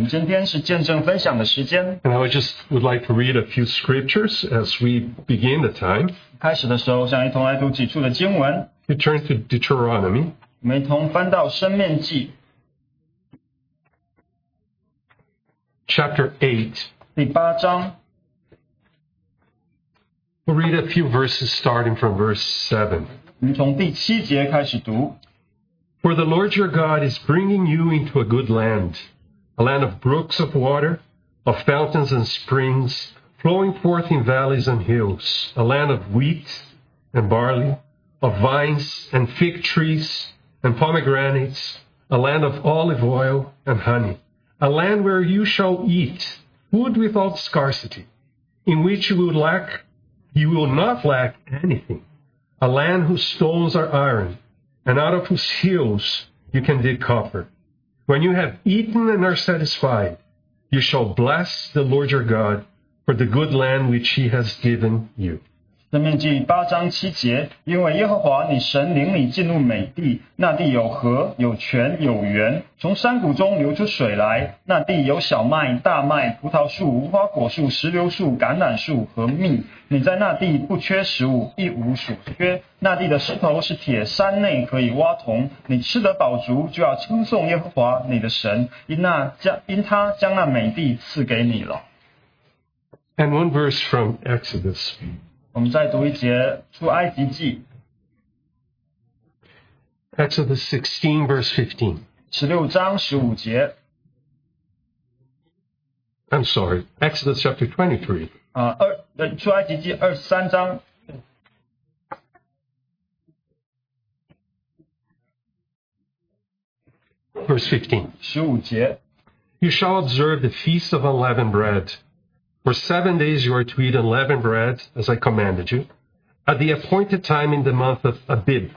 今天是见证分享的时间。 And I would like to read a few scriptures as we begin the time. 开始的时候，想一同来读几处的经文。 You turn to Deuteronomy, 我们一同翻到申命记 chapter 8. 第8章， We'll read a few verses starting from verse 7. 我们从第7节开始读。 For the Lord your God is bringing you into a good land, a land of brooks of water, of fountains and springs, flowing forth in valleys and hills, a land of wheat and barley, of vines and fig trees and pomegranates, a land of olive oil and honey, a land where you shall eat food without scarcity, in which you will not lack anything, a land whose stones are iron, and out of whose hills you can dig copper. When you have eaten and are satisfied, you shall bless the Lord your God for the good land which he has given you. 申命记8章7节，因为耶和华你神领你进入美地，那地有河、有泉、有源，从山谷中流出水来。那地有小麦、大麦、葡萄树、无花果树、石榴树、橄榄树和蜜。你在那地不缺食物，一无所缺。那地的石头是铁，山内可以挖铜。你吃得饱足，就要称颂耶和华你的神，因他将那美地赐给你了。 And one verse from Exodus. 我们再读一节出埃及记 Exodus 16, verse 15. 16章15节 I'm sorry, Exodus chapter 23. 出埃及记23章 Verse 15. 15节。 You shall observe the feast of unleavened bread. For 7 days you are to eat unleavened bread, as I commanded you, at the appointed time in the month of Abib.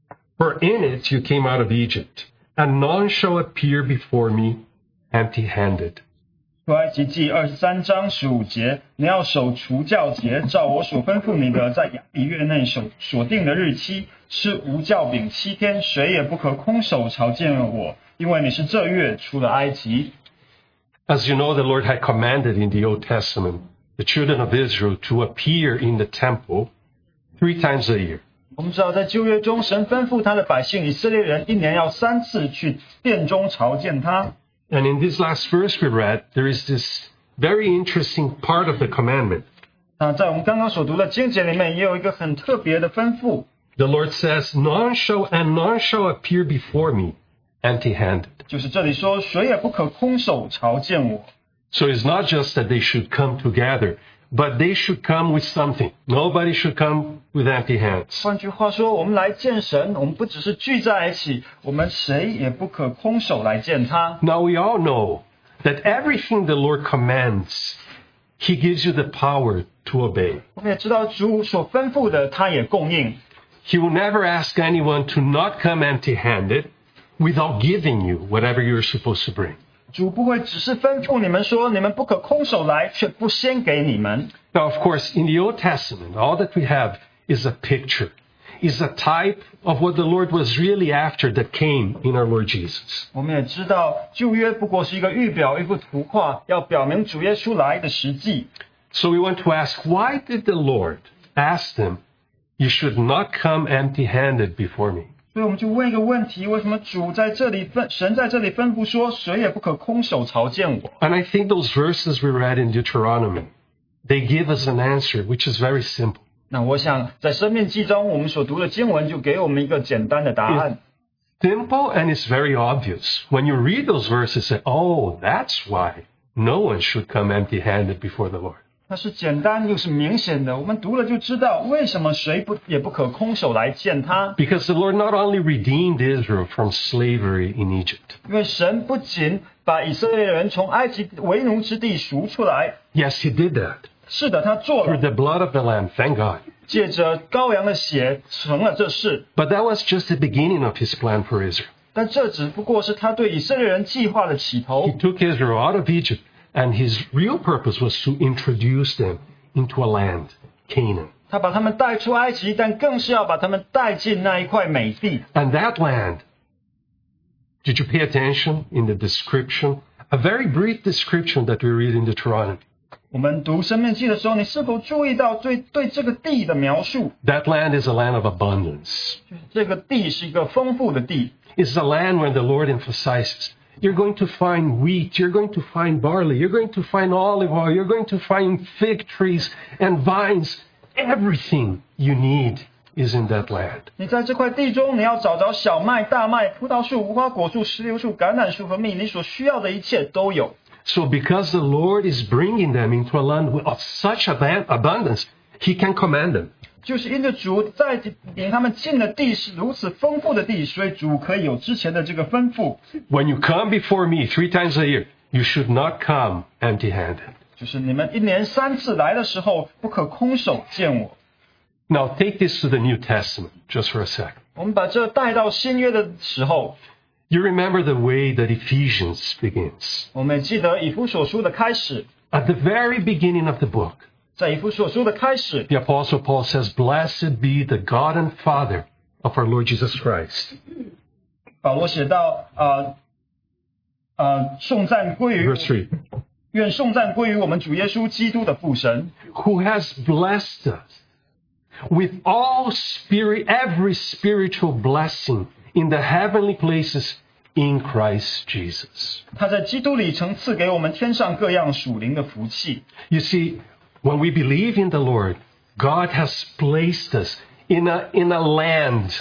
For in it you came out of Egypt, and none shall appear before me empty-handed. 出埃及记23章15节，你要守除酵节，照我所吩咐你的，在亚比月内所定的日期，吃无酵饼7天，谁也不可空手朝见我，因为你是这月出了埃及。 As you know, the Lord had commanded in the Old Testament the children of Israel to appear in the temple 3 times a year. 我们知道，在旧约中，神吩咐他的百姓以色列人1年要3次去殿中朝见他。 And in this last verse we read, there is this very interesting part of the commandment. 那在我们刚刚所读的经节里面，也有一个很特别的吩咐。 The Lord says, none shall appear before me empty-handed. 就是这里说，谁也不可空手朝见我。 So it's not just that they should come together, but they should come with something. Nobody should come with empty hands. 换句话说，我们来见神，我们不只是聚在一起，我们谁也不可空手来见他。 Now we all know that everything the Lord commands, he gives you the power to obey. 我们也知道主所吩咐的，他也供应。 He will never ask anyone to not come empty-handed without giving you whatever you're supposed to bring. 主不会只是吩咐你们说，你们不可空手来，却不先给你们。 Now, of course, in the Old Testament, all that we have is a picture, is a type of what the Lord was really after that came in our Lord Jesus. 我们也知道，旧约不过是一个预表，一幅图画，要表明主耶稣来的实际。 So we want to ask, why did the Lord ask them, you should not come empty-handed before me? 所以我们就问一个问题：为什么主在这里神在这里吩咐说，谁也不可空手朝见我？ And I think those verses we read in Deuteronomy, they give us an answer, which is very simple. 那我想，在申命记中，我们所读的经文就给我们一个简单的答案。 Simple, and it's very obvious. When you read those verses, say, oh, that's why no one should come empty-handed before the Lord. 它是简单又是明显的，我们读了就知道为什么谁也不可空手来见他。 Because the Lord not only redeemed Israel from slavery in Egypt. 因为神不仅把以色列人从埃及为奴之地赎出来， Yes, he did that. 是的，他做 Through 了， the blood of the Lamb, thank God. 借着羔羊的血成了这事。 But that was just the beginning of his plan for Israel. 但这只不过是他对以色列人计划的起头 He。took Israel out of Egypt, and his real purpose was to introduce them into a land, Canaan. 他把他们带出埃及，但更是要把他们带进那一块美地。 And that land, did you pay attention in the description? a very brief description that we read in Deuteronomy. 我们读申命记的时候，你是否注意到对这个地的描述？ That land is a land of abundance. 这个地是一个丰富的地， It's a land where the Lord emphasizes, you're going to find wheat, you're going to find barley, you're going to find olive oil, you're going to find fig trees and vines. Everything you need is in that land. 你在这块地中，你要找着小麦、大麦、葡萄树、无花果树、石榴树、橄榄树和蜜，你所需要的一切都有。 So because the Lord is bringing them into a land of such abundance, He can command them. 就是因着主在领他们进的地是如此丰富的地，所以主可以有之前的这个吩咐。 When you come before me 3 times a year, you should not come empty-handed. 就是你们1年3次来的时候，不可空手见我。 Now take this to the New Testament just for a second. 我们把这带到新约的时候， You remember the way that Ephesians begins. 我们也记得以弗所书的开始， At the very beginning of the book, 在以弗所书的开始， the Apostle Paul says, Blessed be the God and Father of our Lord Jesus Christ. 保罗写到颂赞归于 Verse 3. 愿颂赞归于我们主耶稣基督的父神， Who has blessed us with every spiritual blessing in the heavenly places in Christ Jesus. 他在基督里曾赐给我们天上各样属灵的福气。 You see, when we believe in the Lord, God has placed us in a land.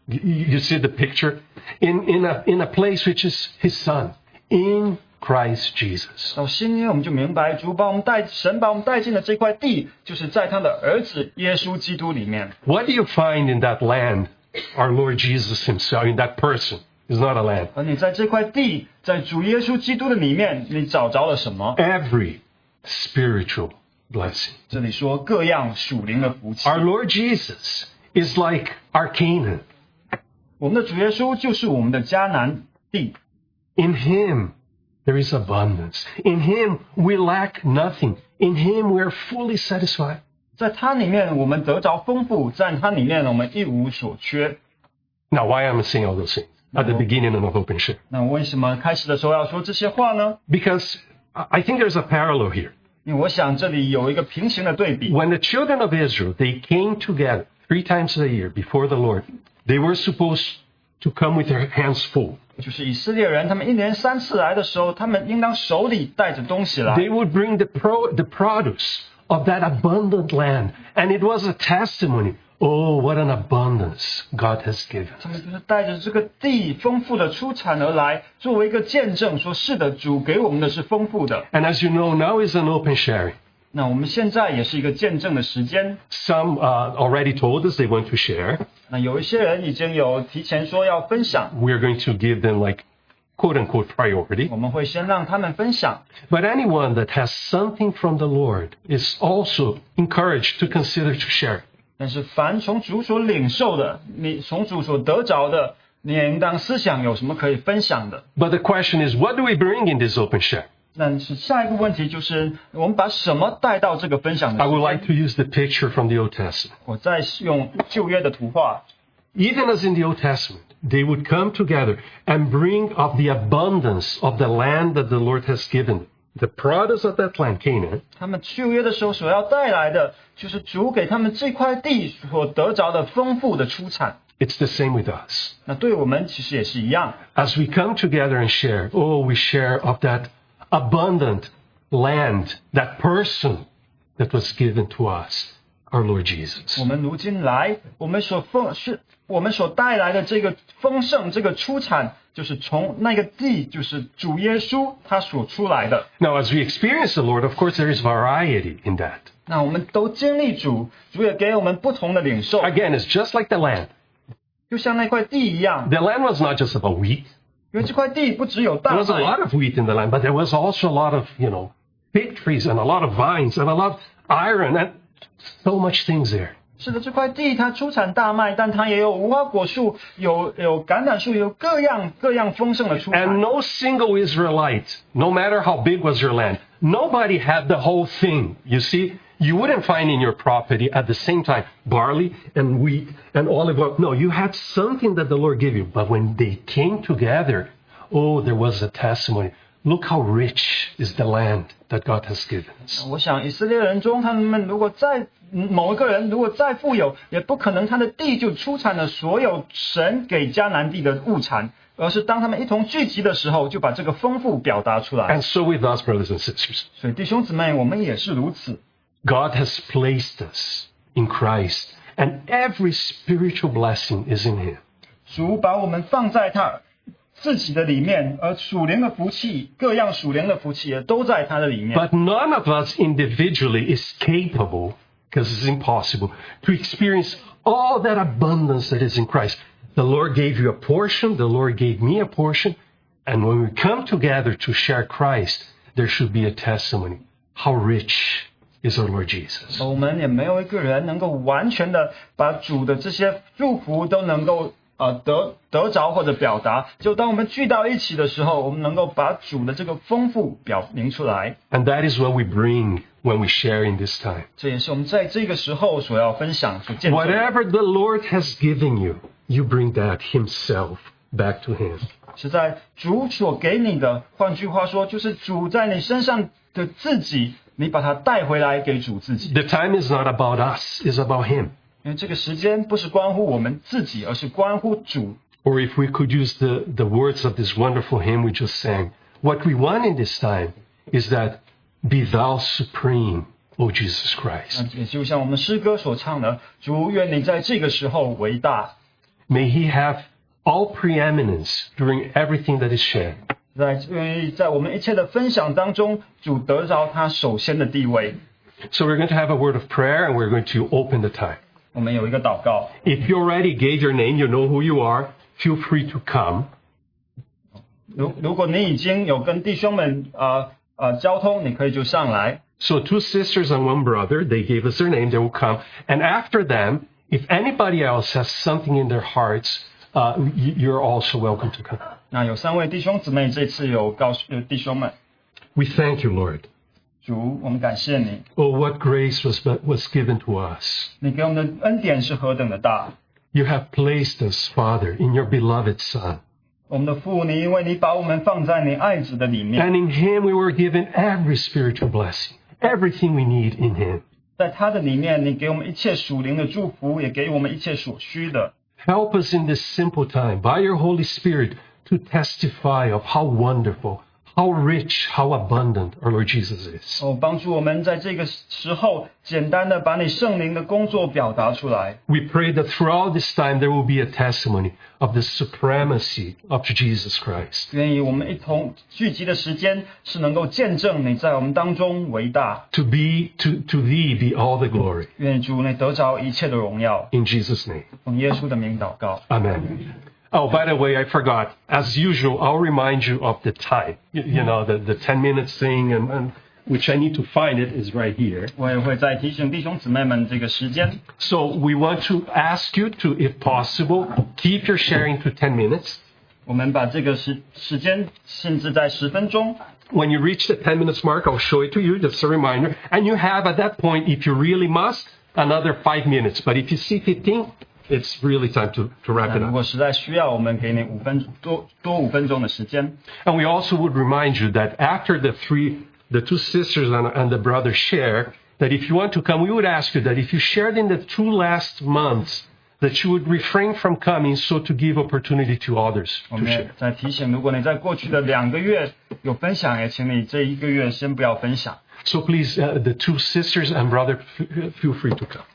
You see the picture? In a place which is His Son, in Christ Jesus. 到新约我们就明白，神把我们带进了这块地，就是在他的儿子耶稣基督里面。 What do you find in that land? Our Lord Jesus Himself, in that person, is not a land. 而你在这块地，在主耶稣基督的里面，你找着了什么？ Every spiritual blessing. 这里说各样属灵的福气。 Our Lord Jesus is like our Canaan. 我们的主耶稣就是我们的迦南地， In Him there is abundance. In Him we lack nothing. In Him we are fully satisfied. 在他里面我们得着丰富，在他里面我们一无所缺。 Now, why am I saying all those things at the beginning of Open Share? 那为什么开始的时候要说这些话呢？ Because I think there's a parallel here. 因为我想这里有一个平行的对比。 When the children of Israel, they came together 3 times a year before the Lord, they were supposed to come with their hands full. 就是以色列人，他们1年3次来的时候，他们应当手里带着东西来。 They would bring the produce of that abundant land. And it was a testimony. Oh, what an abundance God has given. 他们就是带着这个地丰富的出产而来，作为一个见证，说是的，主给我们的是丰富的。 And as you know, now is an open sharing. 那我们现在也是一个见证的时间。 Some already told us they want to share. 那有一些人已经有提前说要分享， We're going to give them like quote-unquote priority. 我们会先让他们分享。 But anyone that has something from the Lord is also encouraged to consider to share. 但是凡从主所领受的，你从主所得着的，你也应当思想有什么可以分享的。 But the question is, what do we bring in this open share? 但是下一个问题就是，我们把什么带到这个分享的 I 时 would 间？ like to use the picture from the Old Testament. 我再用旧约的图画， Even as in the Old Testament, they would come together and bring of the abundance of the land that the Lord has given them. The produce of that land, Canaan, 他们旧约的时候所要带来的，就是主给他们这块地所得着的丰富的出产。 it's the same with us. 那对我们其实也是一样。 As we come together and share, oh, we share of that abundant land, that person that was given to us, our Lord Jesus. 我们如今来，我们所带来的这个丰盛，这个出产，就是从那个地，就是主耶稣他所出来的。 Now, as we experience the Lord, of course, there is variety in that. 那我们都经历主，主也给我们不同的领受， Again, it's just like the land. 就像那块地一样。 The land was not just about wheat. 因为这块地不只有大 There was a 麦， lot of wheat in the land, but there was also a lot of, fig trees and a lot of vines and a lot of iron and so much things there. 是的，这块地它出产大麦，但它也有无花果树，有橄榄树，有各样丰盛的出 And 产。 no single Israelite, no matter how big was your land, nobody had the whole thing. You see, you wouldn't find in your property at the same time barley and wheat and olive oil. No, you had something that the Lord gave you. But when they came together, oh, there was a testimony. look how rich is the land that God has given us. 我想以色列人中，他们如果某一个人如果再富有，也不可能他的地就出产了所有神给迦南地的物产，而是当他们一同聚集的时候，就把这个丰富表达出来。 And so with us, brothers and sisters, 所以弟兄姊妹，我们也是如此。 God has placed us in Christ, and every spiritual blessing is in Him. 主把我们放在他自己的里面，而属灵的福气，各样属灵的福气也都在他的里面。 But none of us individually is capable, because it's impossible, to experience all that abundance that is in Christ. The Lord gave you a portion, the Lord gave me a portion, and when we come together to share Christ, there should be a testimony. How rich is our Lord Jesus. 我们也没有一个人能够完全的把主的这些祝福都能够得着或者表达。就当我们聚到一起的时候，我们能够把主的这个丰富表明出来。 And that is what we bring when we share in this time. 这也是我们在这个时候所要分享、所见证的。 Whatever the Lord has given you, you bring that Himself back to Him. 是在主所给你的，换句话说，就是主在你身上的自己，你把它带回来给主自己。 The time is not about us, it's about Him. 因为这个时间不是关乎我们自己，而是关乎主。 Or if we could use the words of this wonderful hymn we just sang, what we want in this time is that be thou supreme, O Jesus Christ. 也就像我们诗歌所唱的，主愿你在这个时候为大。 May He have all preeminence during everything that is shared. 在我们一切的分享当中，主得着他首先的地位。 So we're going to have a word of prayer and we're going to open the time. 我们有一个祷告。 If you already gave your name, you know who you are, feel free to come. 如果你已经有跟弟兄们交通，你可以就上来。 So 2 sisters and 1 brother, they gave us their name, they will come. And after them, if anybody else has something in their hearts, you're also welcome to come. 那有3位弟兄姊妹，这次有告诉弟兄们， We thank you, Lord. 主，我们感谢你， Oh, what grace was given to us. 你给我们的恩典是何等的大。 You have placed us, Father, in your beloved Son. 我们的父，你因为你把我们放在你爱子的里面， And in Him we were given every spiritual blessing, everything we need in Him. 在他的里面，你给我们一切属灵的祝福，也给我们一切所需的。 Help us in this simple time, by your Holy Spirit, to testify of how wonderful, how rich, how abundant our Lord Jesus is. 帮助我们在这个时候，简单的把你圣灵的工作表达出来。 We pray that throughout this time there will be a testimony of the supremacy of Jesus Christ. 愿意我们一同聚集的时间，是能够见证你在我们当中为大。 To thee be all the glory. 愿主你得着一切的荣耀。 In Jesus' name. 奉耶稣的名祷告。 Amen. Oh, by the way, I forgot. As usual, I'll remind you of the time. You know, the 10 minutes thing, and which I need to find it is right here. 我也会再提醒弟兄姊妹们这个时间。 So we want to ask you to, if possible, keep your sharing to 10 minutes. 我们把这个时间限制在10分钟。 When you reach the 10 minutes mark, I'll show it to you, just a reminder. And you have at that point, if you really must, another 5 minutes. But if you see 15, it's really time to wrap it 如 up. 果实在需要，我们给你多5分钟的时间。 And we also would remind you that after the 2 sisters and the brother share, that if you want to come, we would ask you that if you shared in the 2 last months, that you would refrain from coming so to give opportunity to others 我 to 们 share. 也在提醒，如果你在过去的2个月有分享，也请你这1个月先不要分享。 So please, the 2 sisters and brother, feel free to come.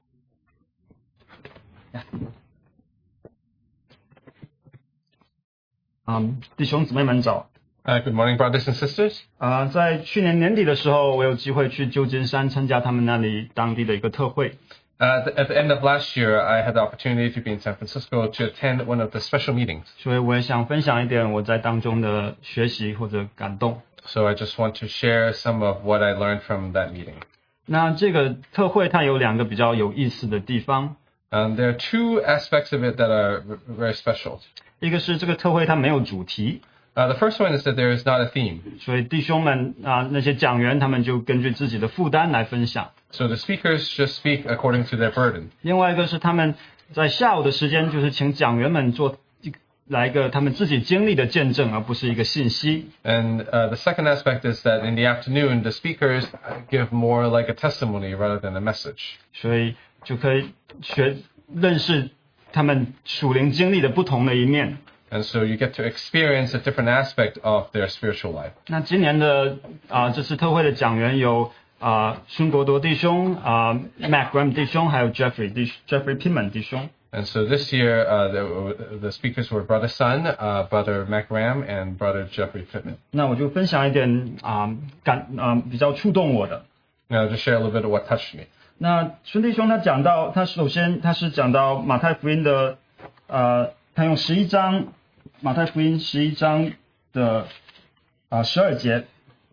弟兄姊妹们早。 Good morning, brothers and sisters. 在去年年底的时候，我有机会去旧金山参加他们那里当地的一个特会。 At the end of last year, I had the opportunity to be in San Francisco to attend one of the special meetings. 所以我也想分享一点我在当中的学习或者感动。 So I just want to share some of what I learned from that meeting. 那这个特会它有2个比较有意思的地方。 There are 2 aspects of it that are very special. 一个是这个特会它没有主题， The first one is that there is not a theme. 所以弟兄们那些讲员他们就根据自己的负担来分享。 So the speakers just speak according to their burden. 另外一个是他们在下午的时间，就是请讲员们做来一个他们自己经历的见证，而不是一个信息。 And the second aspect is that in the afternoon, the speakers give more like a testimony rather than a message. 所以就可以认识他们属灵经历的不同的一面。 And so you get to experience a different aspect of their spiritual life. 那今年的这次特会的讲员有孙国铎弟兄、Mac Graham 弟兄，还有 Jeffrey Pittman 弟兄。 And so this year, the speakers were Brother Sun, Brother Mac Graham, and Brother Jeffrey Pittman. 那我就分享一点比较触动我的。 Now, to share a little bit of what touched me. 那孙弟兄他讲到，他是讲到马太福音的他用马太福音11章的12节。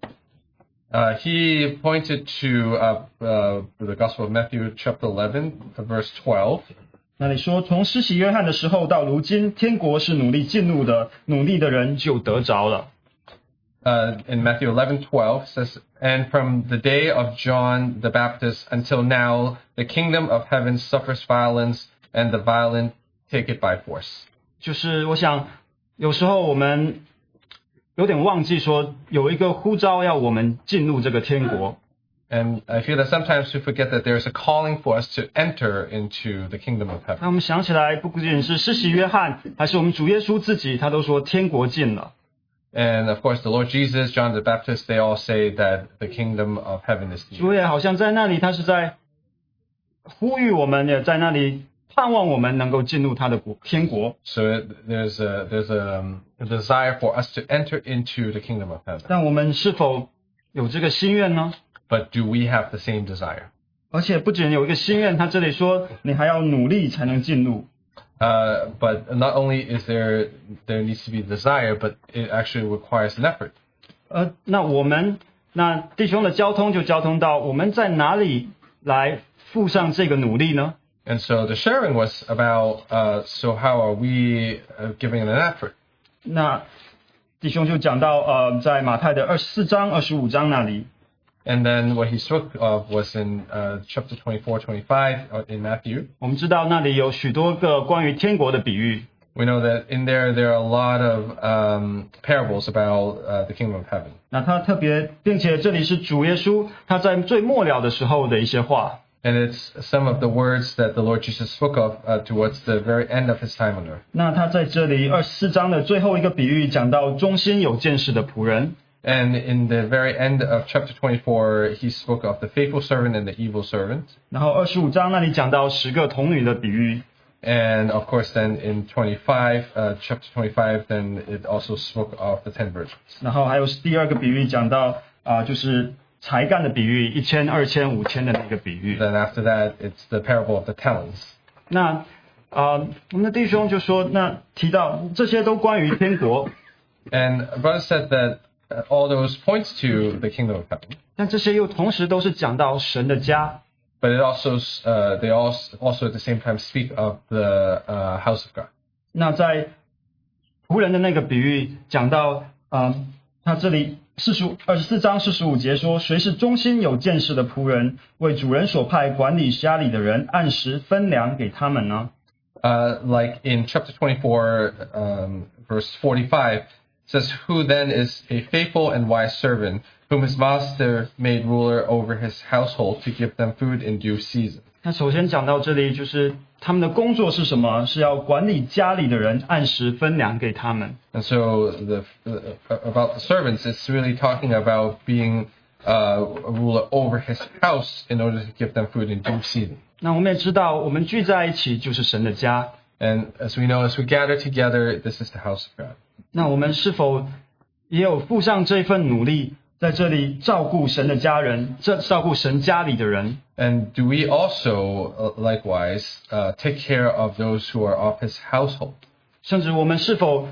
He pointed to the Gospel of Matthew, chapter 11, verse 12. 那里说，从施洗约翰的时候到如今，天国是努力进入的，努力的人就得着了。 In Matthew 11:12 says, "And from the day of John the Baptist until now, the kingdom of heaven suffers violence, and the violent take it by force." 就是我想，有时候我们有点忘记说，有一个呼召要我们进入这个天国。 And I feel that sometimes we forget that there is a calling for us to enter into the kingdom of heaven. 那我们想起来，不仅是施洗约翰，还是我们主耶稣自己，他都说天国近了。 And of course, the Lord Jesus, John the Baptist, they all say that the kingdom of heaven is near. 主也好像在那里，他是在呼吁我们，也在那里盼望我们能够进入他的天国。 So there's a desire for us to enter into the kingdom of heaven. 但我们是否有这个心愿呢？ But do we have the same desire? 而且不仅有一个心愿，他这里说你还要努力才能进入。 But not only is there needs to be desire, but it actually requires an effort. 那弟兄的交通就交通到我们在哪里来付上这个努力呢？ And so the sharing was about, so how are we giving it an effort? 那弟兄就讲到在马太的24章、25章那里。 And then what he spoke of was in chapter 24, 25 in Matthew. 我们知道那里有许多个关于天国的比喻。 We know that in there are a lot of parables about the kingdom of heaven. 那他特别，并且这里是主耶稣他在最末了的时候的一些话。 And it's some of the words that the Lord Jesus spoke of towards the very end of his time on earth. 那他在这里24章的最后一个比喻讲到忠心有见识的仆人。 And in the very end of chapter 24, he spoke of the faithful servant and the evil servant. 然后25章那里讲到10个童女的比喻。 And of course, then in 25, chapter 25, then it also spoke of the 10 virgins. 然后还有第二个比喻讲到就是才干的比喻，1000、2000、5000的那个比喻。 Then after that, it's the parable of the talents. 那我们的弟兄就说，那提到这些都关于天国， And brother said that all those points to the kingdom of heaven. 但这些又同时都是讲到神的家。 But it also, they also at the same time speak of the house of God. 那在仆人的那个比喻讲到他这里24章45节说，谁是忠心有见识的仆人，为主人所派管理家里的人，按时分粮给他们呢？ Like in chapter 24, verse 45, says, "Who then is a faithful and wise servant, whom his master made ruler over his household to give them food in due season?" 那首先讲到这里，就是他们的工作是什么？是要管理家里的人，按时分粮给他们。 And so about the servants, it's really talking about being a ruler over his house in order to give them food in due season. 那我们也知道，我们聚在一起就是神的家。 And as we know, as we gather together, this is the house of God. 那我们是否也有付上这份努力，在这里照顾神的家人，照顾神家里的人？ And do we also likewise take care of those who are of his household? 甚至我们是否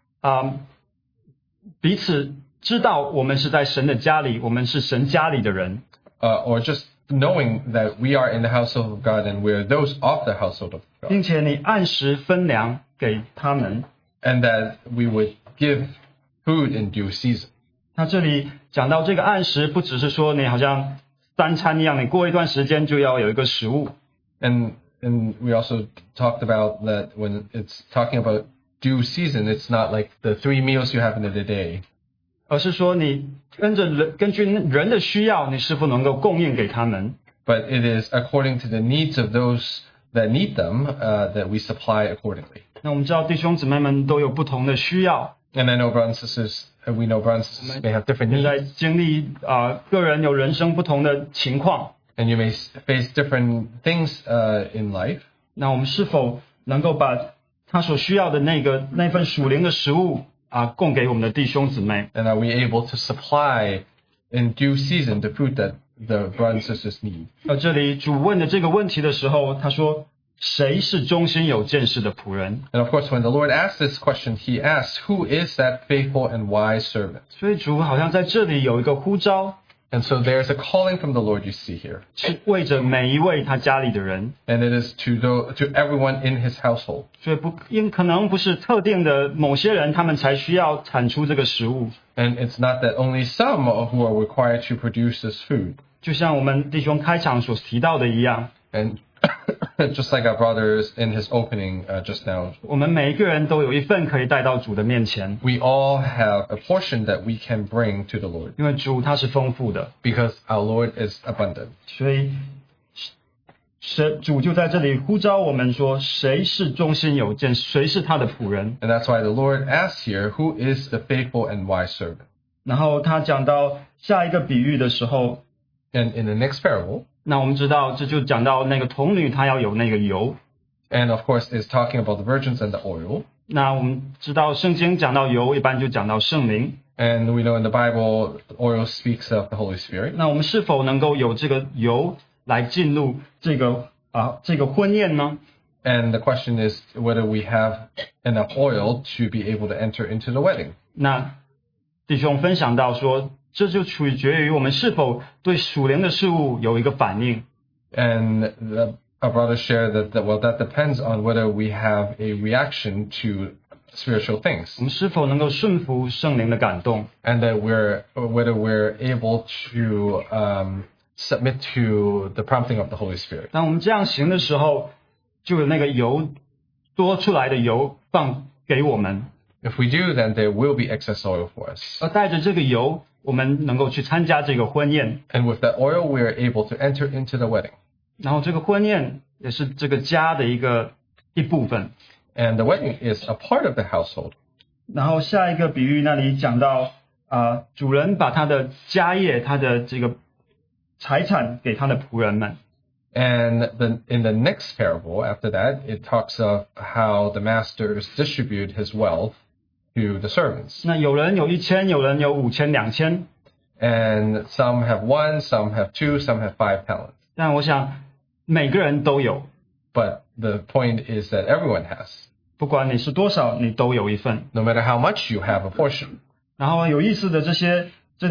彼此知道我们是在神的家里，我们是神家里的人？ Or just knowing that we are in the household of God and we are those of the household of God, 并且你按时分粮给他们。 and that we would give food in due season. 他这里讲到这个按时，不只是说你好像三餐一样，你过一段时间就要有一个食物。 And we also talked about that when it's talking about due season. It's not like the 3 meals you have in a day. 而是说你根据人的需要，你是否能够供应给他们。 But it is according to the needs of those that need them that we supply accordingly. 那我们知道弟兄姊妹们都有不同的需要， And I know brothers and sisters, we know brothers and sisters may have different 现在 needs, 经历个人有人生不同的情况， and you may face different things in life. 那我们是否能够把他所需要的那份属灵的食物供给我们的弟兄姊妹？ And are we able to supply in due season the food that the brothers and sisters need? 而这里主问的这个问题的时候，他说：“谁是忠心有见识的仆人？” And of course, when the Lord asks this question, he asks, who is that faithful and wise servant? 所以主好像在这里有一个呼召， And so there's a calling from the Lord you see here. 是为着每一位他家里的人， And it is to everyone in his household. 所以可能不是特定的某些人，他们才需要产出这个食物。 And it's not that only some who are required to produce this food. 就像我们弟兄开场所提到的一样， And just like our brothers in his opening just now, 我们每一个人都有一份可以带到主的面前， we all have a portion that we can bring to the Lord 因为主他是丰富的， because our Lord is abundant. 所以主就在这里呼召我们说，谁是忠心有见，谁是他的仆人。 And that's why the Lord asks here, who is the faithful and wise servant? 然后他讲到下一个比喻的时候， And in the next parable, 那我们知道这就讲到那个童女她要有那个油。 and of course is talking about the virgins and the oil. 那我们知道圣经讲到油，一般就讲到圣灵。 And we know in the Bible, oil speaks of the Holy Spirit. 那我们是否能够有这个油来进入这个婚宴呢？ And the question is whether we have enough oil to be able to enter into the wedding. 那弟兄分享到说，这就取决于我们是否对属灵的事物有一个反应。 And our brothers share that depends on whether we have a reaction to spiritual things. 我们是否能够顺服圣灵的感动？ And that whether we're able to submit to the prompting of the Holy Spirit. 当我们这样行的时候，就有那个油多出来的油放给我们， If we do, then there will be excess oil for us. 而带着这个油，我们能够去参加这个婚宴。 And with that oil, we are able to enter into the wedding. 然后这个婚宴也是这个家的一部分。 And the wedding is a part of the household. 然后下一个比喻那里讲到主人把他的家业、他的这个财产给他的仆人们。 And in the next parable, after that, it talks of how the masters distribute his wealth to the servants. 那有人有1000，有人有5000、2000。 And some have 1, some have 2, some have 5 talents. 但我想每个人都有， But the point is that everyone has. 不管你是多少，你都有一份。 No matter how much you have a portion. 然后有意思的这些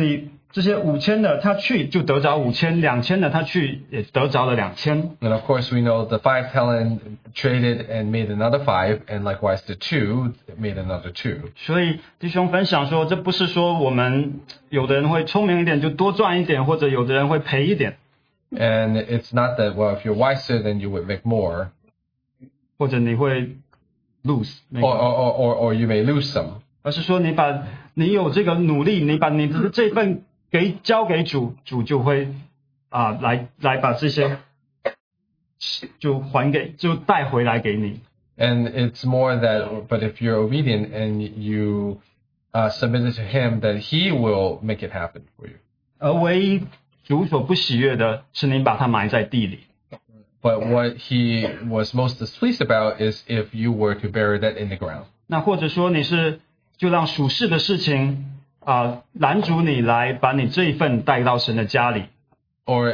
5000的他去就得着5000，2000的他去也得着了2000。 And of course, we know the 5 talent traded and made another 5, and likewise the 2 made another 2. 所以弟兄分享说，这不是说我们有的人会聪明一点就多赚一点，或者有的人会赔一点， And it's not that, well, if you're wiser, then you would make more, 或者你会 lose 那个， or you may lose some. 而是说你有这个努力，你把你的这份交给主，主就会来把这些就带回来给你。 And it's more that, but if you're obedient and you submit it to him, that he will make it happen for you. 而唯一主所不喜悦的是你把它埋在地里。 But what he was most displeased about is if you were to bury that in the ground. 那或者说你是就让属世的事情拦阻你来把你这一份带到神的家里。 Or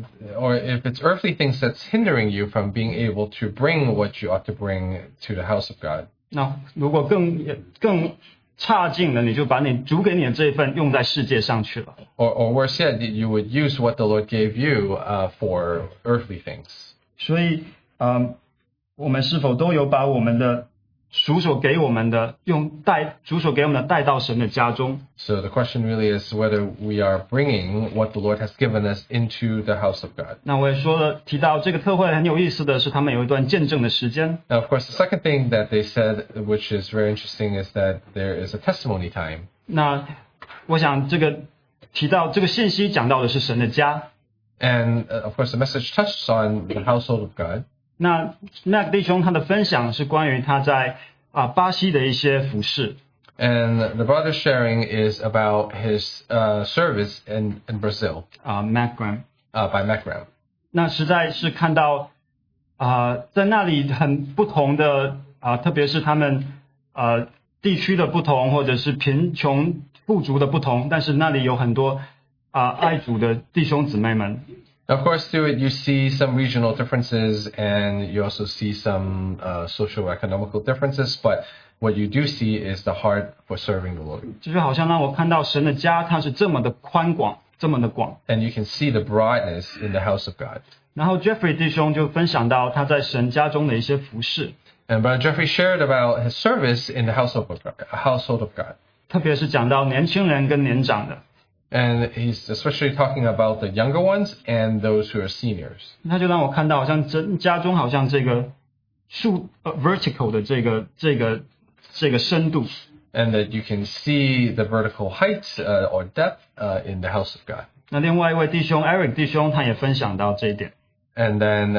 if it's earthly things that's hindering you from being able to bring what you ought to bring to the house of God. 那如果更差劲了，你就把你主给你的这一份用在世界上去了。 Or worse yet, you would use what the Lord gave you for earthly things. 所以我们是否都有把我们的主所给我们的主所给我们的带到神的家中。 So the question really is whether we are bringing what the Lord has given us into the house of God. 那我也说了，提到这个特会很有意思的是，他们有一段见证的时间。 Now, of course, the second thing that they said, which is very interesting, is that there is a testimony time. 那我想这个提到这个信息讲到的是神的家。 And, of course, the message touches on the household of God. 那 Mac 弟兄他的分享是关于他在巴西的一些服事。 And the brother sharing is about his service in Brazil Mac Graham。 by Mac Graham. 那实在是看到在那里很不同的特别是他们地区的不同，或者是贫穷富足的不同，但是那里有很多爱主的弟兄姊妹们。 Of course, through it you see some regional differences, and you also see some socio-economical differences. But what you do see is the heart for serving the Lord. 就是好像让我看到神的家，它是这么的宽广，这么的广。 And you can see the broadness in the house of God. 然后 Jeffrey 弟兄就分享到他在神家中的一些服事， And Brother Jeffrey shared about his service in the household of God. 特别是讲到年轻人跟年长的。 And he's especially talking about the younger ones and those who are seniors. 他就让我看到，好像家中好像这个vertical 的这个深度。 And that you can see the vertical height or depth in the house of God. 那另外一位弟兄 Eric 弟兄他也分享到这一点。 And then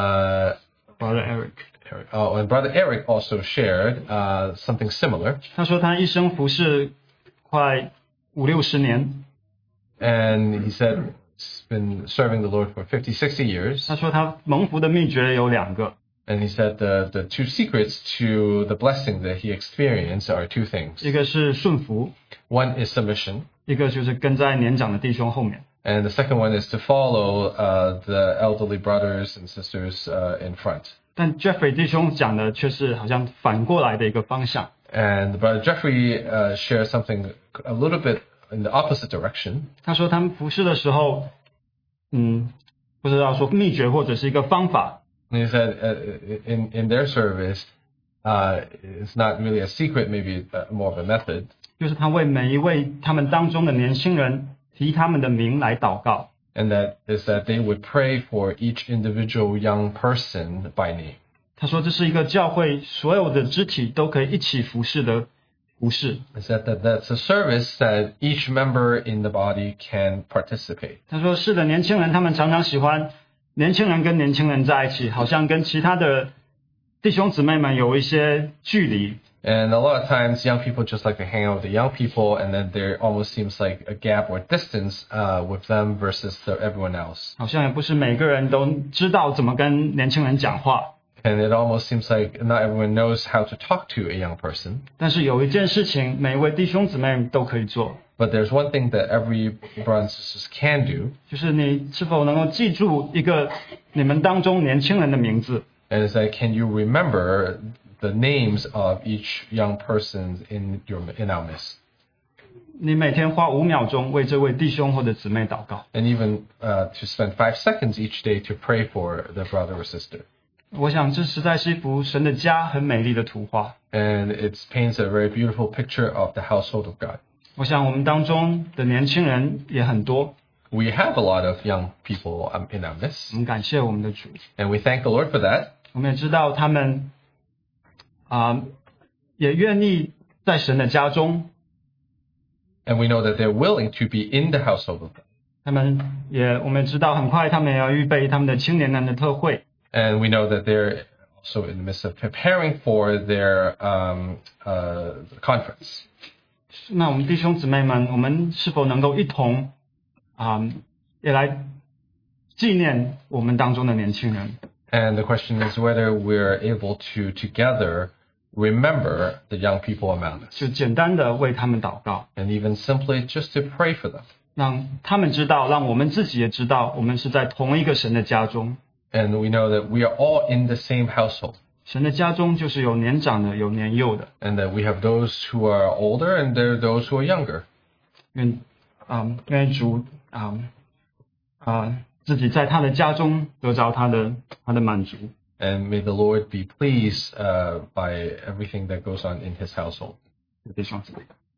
Brother Eric， and Brother Eric also shared something similar. 他说他一生服侍快50-60年。 And he said he's been serving the Lord for 50, 60 years. 他说他蒙福的秘诀有2个。 And he said the two secrets to the blessing that he experienced are two things. 一个是顺服， One is submission, 一个就是跟在年长的弟兄后面。 and the second one is to follow the elderly brothers and sisters in front. 但 Jeffrey 弟兄讲的却是好像反过来的一个方向。 And Brother Jeffrey shares something a little bit in the opposite direction. 他说他们服侍的时候，不知道说秘诀或者是一个方法。 And he said in their service, it's not really a secret, maybe more of a method. 就是他为每一位他们当中的年轻人提他们的名来祷告。 And that is that they would pray for each individual young person by name. 他说这是一个教会所有的肢体都可以一起服侍的服侍。 Is that's a service that each member in the body can participate. 他说是的，年轻人他们常常喜欢年轻人跟年轻人在一起，好像跟其他的弟兄姊妹们有一些距离。 And a lot of times, young people just like to hang out with the young people, and then there almost seems like a gap or distance with them versus everyone else. 好像也不是每个人都知道怎么跟年轻人讲话。 And it almost seems like not everyone knows how to talk to a young person. 但是有一件事情，每一位弟兄姊妹都可以做， But there's one thing that every brother and sisters can do, 就是你是否能够记住一个你们当中年轻人的名字？ and it's like, can you remember the names of each young person in our midst? 你每天花5秒钟为这位弟兄或者姊妹祷告。 And even to spend 5 seconds each day to pray for the brother or sister. 我想这实在是一幅神的家很美丽的图画。 And it paints a very beautiful picture of the household of God. 我想我们当中的年轻人也很多， We have a lot of young people in our 我 midst, 们感谢我们的主。 and we thank the Lord for that. 我们也知道他们也愿意在神的家中， And we know that they're willing to be in the household of God. 我们也知道很快他们也要预备他们的青年人的特会。 And we know that they're also in the midst of preparing for their conference. 那我们弟兄姊妹们，我们是否能够一同也来纪念我们当中的年轻人？ And the question is whether we're able to together remember the young people among us. 就简单的为他们祷告， And even simply just to pray for them. 让他们知道，让我们自己也知道，我们是在同一个神的家中。 And we know that we are all in the same household. 神的家中就是有年长的，有年幼的。 And that we have those who are older and there are those who are younger. 愿主自己在他的家中得着他的满足。 and may the Lord be pleased by everything that goes on in his household. 弟兄姊妹，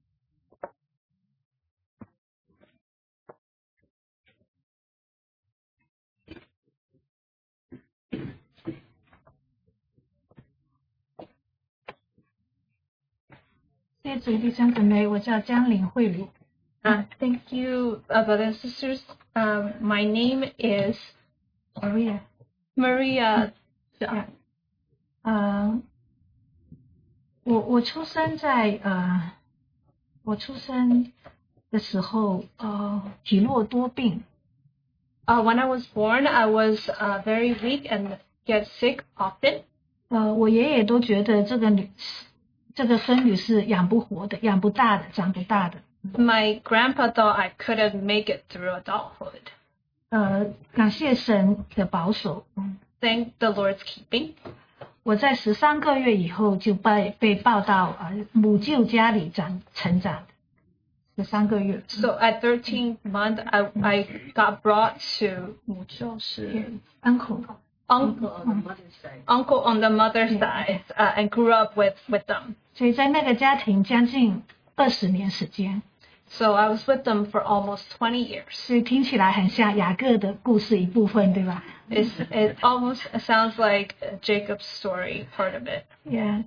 谢谢主，弟兄姊妹，我叫江林慧茹。 Thank you, brothers and sisters. My name is Maria。 Maria. 我出生的时候，体弱多病。 When I was born, I was very weak and get sick often. 我爷爷都觉得这个孙女是养不活的、养不大的、长不大的。 My grandpa thought I couldn't make it through adulthood. 感谢神的保守。 Thank the Lord's keeping. 我在13个月以后就被抱到母舅家里成长的，13个月。 So at 13 months, I got brought to 母舅是 uncle on the mother's side, and grew up with them. 所以在那个家庭将近20年时间。 So I was with them for almost 20 years. 所以听起来很像雅各的故事一部分，对吧？ It almost sounds like Jacob's story, part of it. Yeah.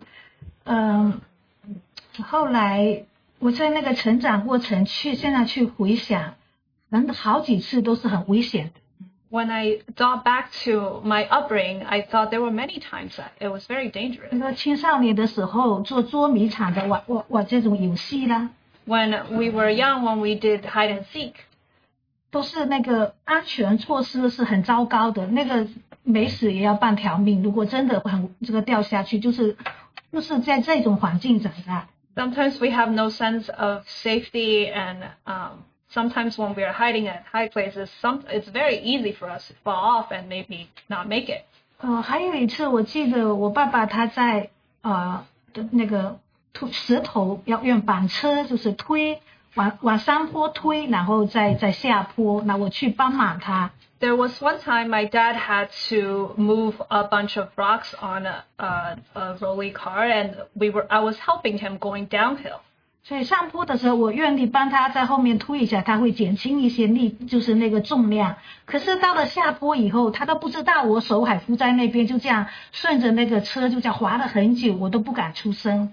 后来我在那个成长过程现在去回想，好几次都是很危险的。 When I thought back to my upbringing, I thought there were many times that it was very dangerous. 那个青少年的时候做捉迷藏的玩这种游戏啦。 When we were young, when we did hide and seek, 都是那个安全措施是很糟糕的，那个没死也要半条命。如果真的这个掉下去，就是在这种环境长大。 Sometimes we have no sense of safety, and sometimes when we are hiding at high places, it's very easy for us to fall off and maybe not make it. 还有一次我记得我爸爸他在那个石头要用板车，就是推往山坡推，然后再下坡，那我去帮忙他。 There was one time my dad had to move a bunch of rocks on a rolly car, and I was helping him going downhill. 所以上坡的时候，我愿意帮他在后面推一下，他会减轻一些力，就是那个重量。可是到了下坡以后，他都不知道我手还扶在那边，就这样顺着那个车就这样滑了很久，我都不敢出声。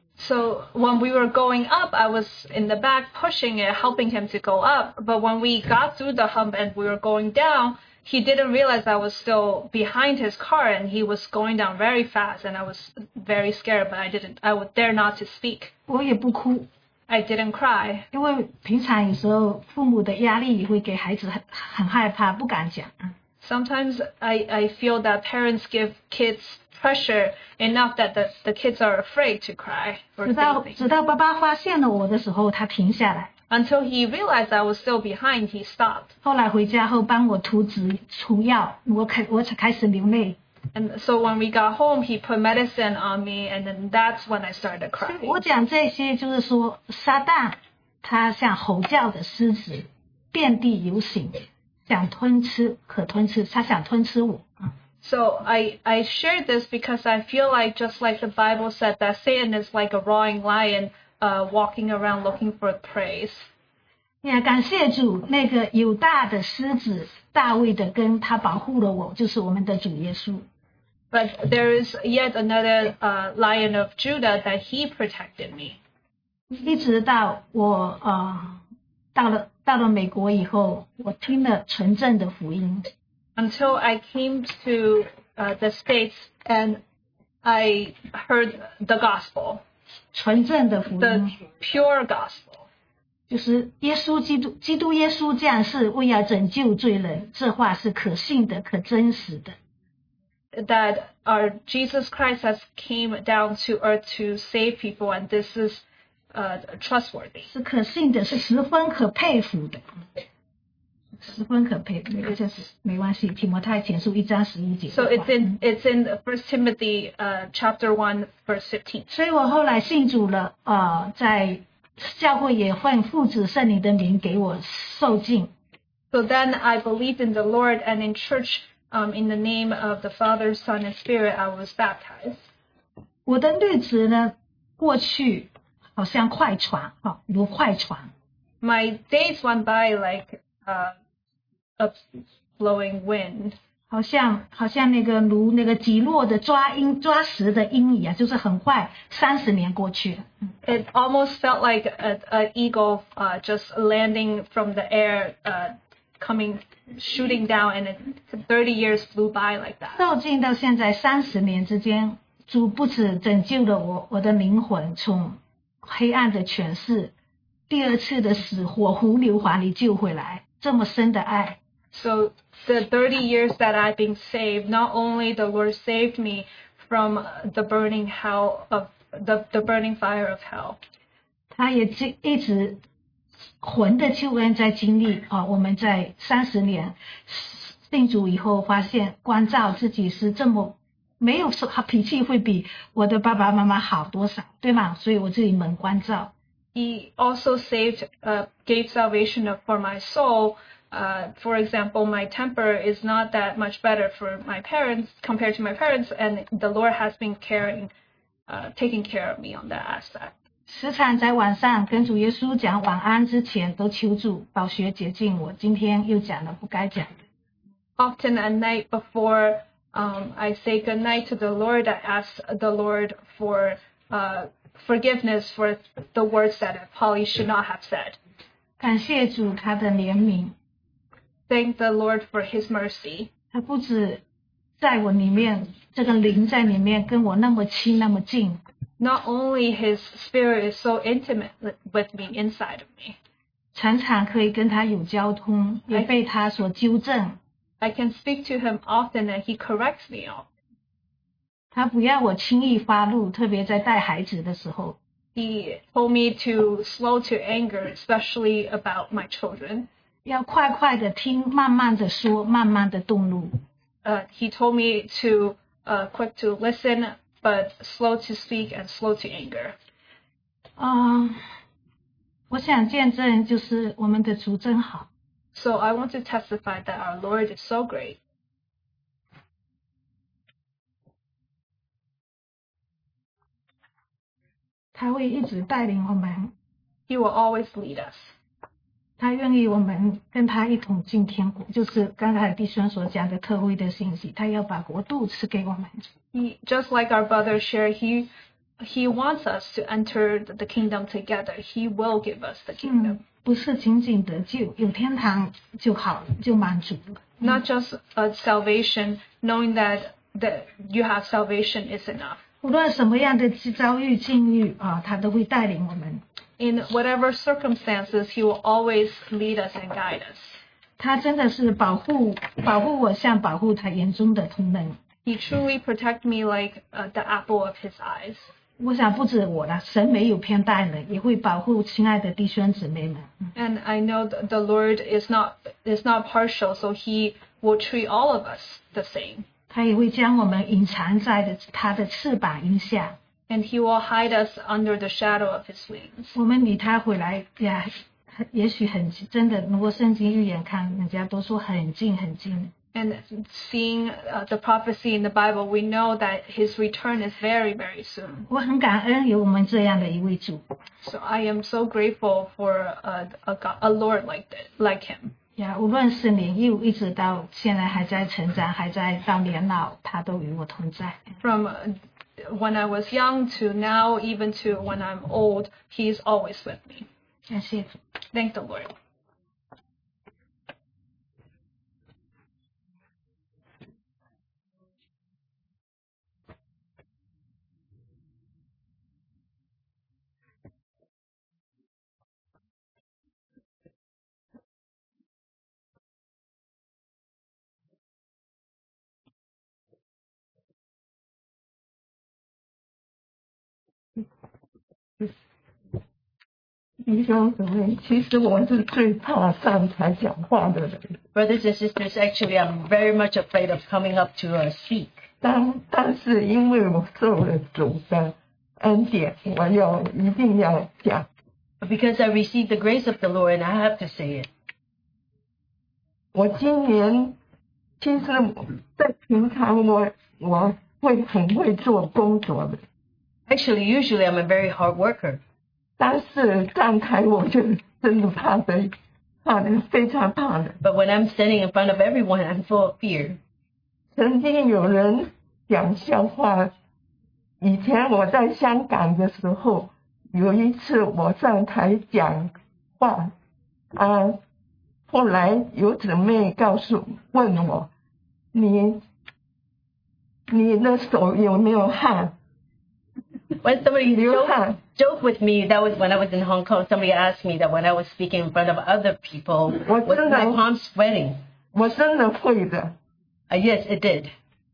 So when we were going up, I was in the back pushing it, helping him to go up. But when we got through the hump and we were going down, he didn't realize I was still behind his car, and he was going down very fast, and I was very scared, but I would dare not to speak. 我也不哭。 I didn't cry. 因为平常有时候父母的压力也会给孩子很害怕，不敢讲。 Sometimes I feel that parents give kids pressure enough that the kids are afraid to cry or say things. 直到爸爸发现了我的时候，他停下来。 Until he realized I was still behind, he stopped. 后来回家后帮我涂药，我才开始流泪。 And so when we got home, he put medicine on me, and then that's when I started crying. 我讲这些就是说，撒旦他像吼叫的狮子，遍地游行，想吞吃可吞吃，他想吞吃我。 So I shared this because I feel like, just like the Bible said, that Satan is like a roaring lion, walking around looking for prey. 也感谢主，那个有大的狮子大卫的根，他保护了我，就是我们的主耶稣。 But there is yet another Lion of Judah that he protected me. 一直到我到了美国以后，我听了纯正的福音。 Until I came to the States and I heard the gospel. 纯正的福音。 The pure gospel. 就是耶稣基督耶稣降世为要拯救罪人，这话是可信的、可真实的。 That our Jesus Christ has came down to earth to save people, and this is trustworthy. 是可信的，是十分可佩服的，十分可佩服。那个就是没关系，提摩太前书1章11节。 So it's in 1 Timothy chapter 1 verse 15. 所以我后来信主了，在教会也奉父子圣灵的名给我受浸。 So then I believed in the Lord, and in church In the name of the Father, Son, and Spirit, I was baptized. 我的日子呢，过去好像快船，如快船。 My days went by like a blowing wind. 好像那个如那个极落的抓食的鹰一样，就是很快30年过去了。 It almost felt like an eagle just landing from the air, shooting down, and 30 years flew by like that. 到今到现在30年之间，主不止拯救了我的灵魂从黑暗的权势，第二次的死火湖流华里救回来，这么深的爱。 So the 30 years that I've been saved, not only the Lord saved me from the burning hell of the burning fire of hell. 他也一直魂的救恩在经历我们在30年信主以后，发现关照自己是这么没有脾气会比我的爸爸妈妈好多少，对吗？所以我自己门关照。 He also gave salvation for my soul. For example, my temper is not that much better for my parents compared to my parents, and the Lord has been taking care of me on that aspect. 时常在晚上跟主耶稣讲晚安之前，都求主保血洁净我。今天又讲了不该讲的。 Often at night before I say good night to the Lord, I ask the Lord for forgiveness for the words that I probably should not have said. 感谢主他的怜悯。 Thank the Lord for His mercy. 他不止在我里面，这个灵在里面跟我那么亲那么近。 Not only His Spirit is so intimate with me, inside of me. 常常可以跟他有交通，也被他所纠正。 I can speak to Him often, and He corrects me often. 他不要我轻易发怒，特别在带孩子的时候。 He told me to slow to anger, especially about my children. 要快快的听，慢慢的说，慢慢的动怒。 He told me to quick to listen, but slow to speak and slow to anger. 我想见证就是我们的主真好。 So I want to testify that our Lord is so great. 他会一直带领我们。 He will always lead us. 他愿意我们跟他一同进天国，就是刚才弟兄所讲的特惠的信息，他要把国度赐给我们。 Just like our brother shared, he wants us to enter the kingdom together. He will give us the kingdom. 不是仅仅得救，有天堂就好，就满足了。 Not just a salvation, knowing that you have salvation is enough. 无论什么样的遭遇境遇他都会带领我们。 In whatever circumstances, He will always lead us and guide us. 他真的是保护我，像保护他眼中的瞳人。 He truly protected me like the apple of His eyes. 我想不止我了，神没有偏待人，也会保护亲爱的弟兄姊妹们。 And I know that the Lord is not partial, so He will treat all of us the same. 他也会将我们隐藏在他的翅膀荫下。 And He will hide us under the shadow of His wings. 我们离他回来呀，也许很真的，如果圣经预言看，人家都说很近很近。 And seeing the prophecy in the Bible, we know that His return is very, very soon. 我很感恩有我们这样的一位主。 So I am so grateful for a Lord like Him. 呀，无论是年幼一直到现在还在成长，还在到年老，他都与我同在。 From when I was young to now, even to when I'm old, He is always with me. 感谢主。 Thank the Lord. Brothers and sisters, actually, I'm very much afraid of coming up to speak. 但是因为我受了主的恩典，我一定要讲。 Because I received the grace of the Lord, and I have to say it. 我今年其实在平常我会很会做工作的， Actually, usually I'm a very hard worker. 但是站台我就真的怕的非常怕的。 But when I'm standing in front of everyone, I'm full of fear. 曾经有人讲笑话，以前我在香港的时候，有一次我上台讲话，后来有姊妹问我，你的手有没有汗？ When somebody 流汗。 joked with me, that was when I was in Hong Kong, somebody asked me that when I was speaking in front of other people, was my palms sweating? 我真的会的。 Yes, it did.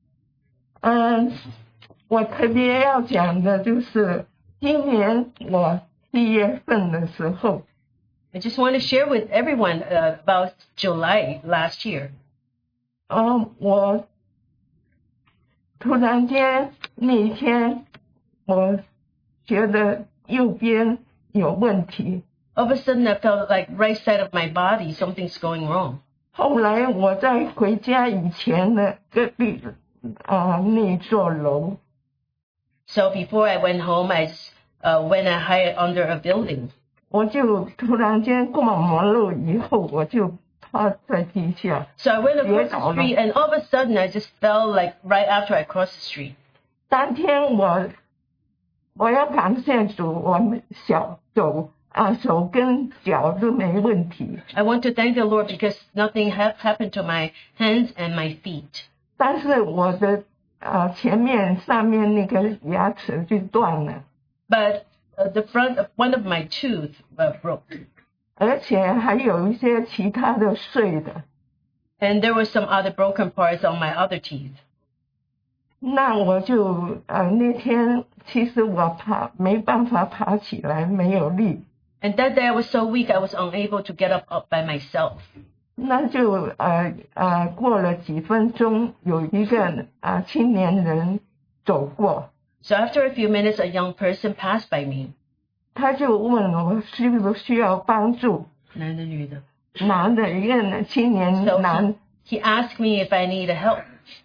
我特别要讲的就是今年我7月份的时候， I just want to share with everyone about July last year. 我突然间那一天，我觉得右边有问题。 All of a sudden, I felt like right side of my body, something's going wrong. 后来我在回家以前的隔壁那座楼， So before I went home, I just went and hid under a building. 我就突然间过马路以后，我就趴在地下。 So I went across the street, and all of a sudden, I just fell like right after I crossed the street. 当天我要感谢主，我们手跟脚都没问题。 I want to thank the Lord because nothing happened to my hands and my feet. 但是我的前面上面那个牙齿就断了， But the front of one of my tooth broke. 而且还有一些其他的碎的。 And there were some other broken parts on my other teeth. 那我就那天其实我没办法爬起来，没有力。 And that day I was so weak I was unable to get up by myself. 那就过了几分钟，有一个青年人走过， So after a few minutes, a young person passed by me. 他就问我需不需要帮助。 男的女的？ 男的，一个青年 So 男。 he asked me if I needed help.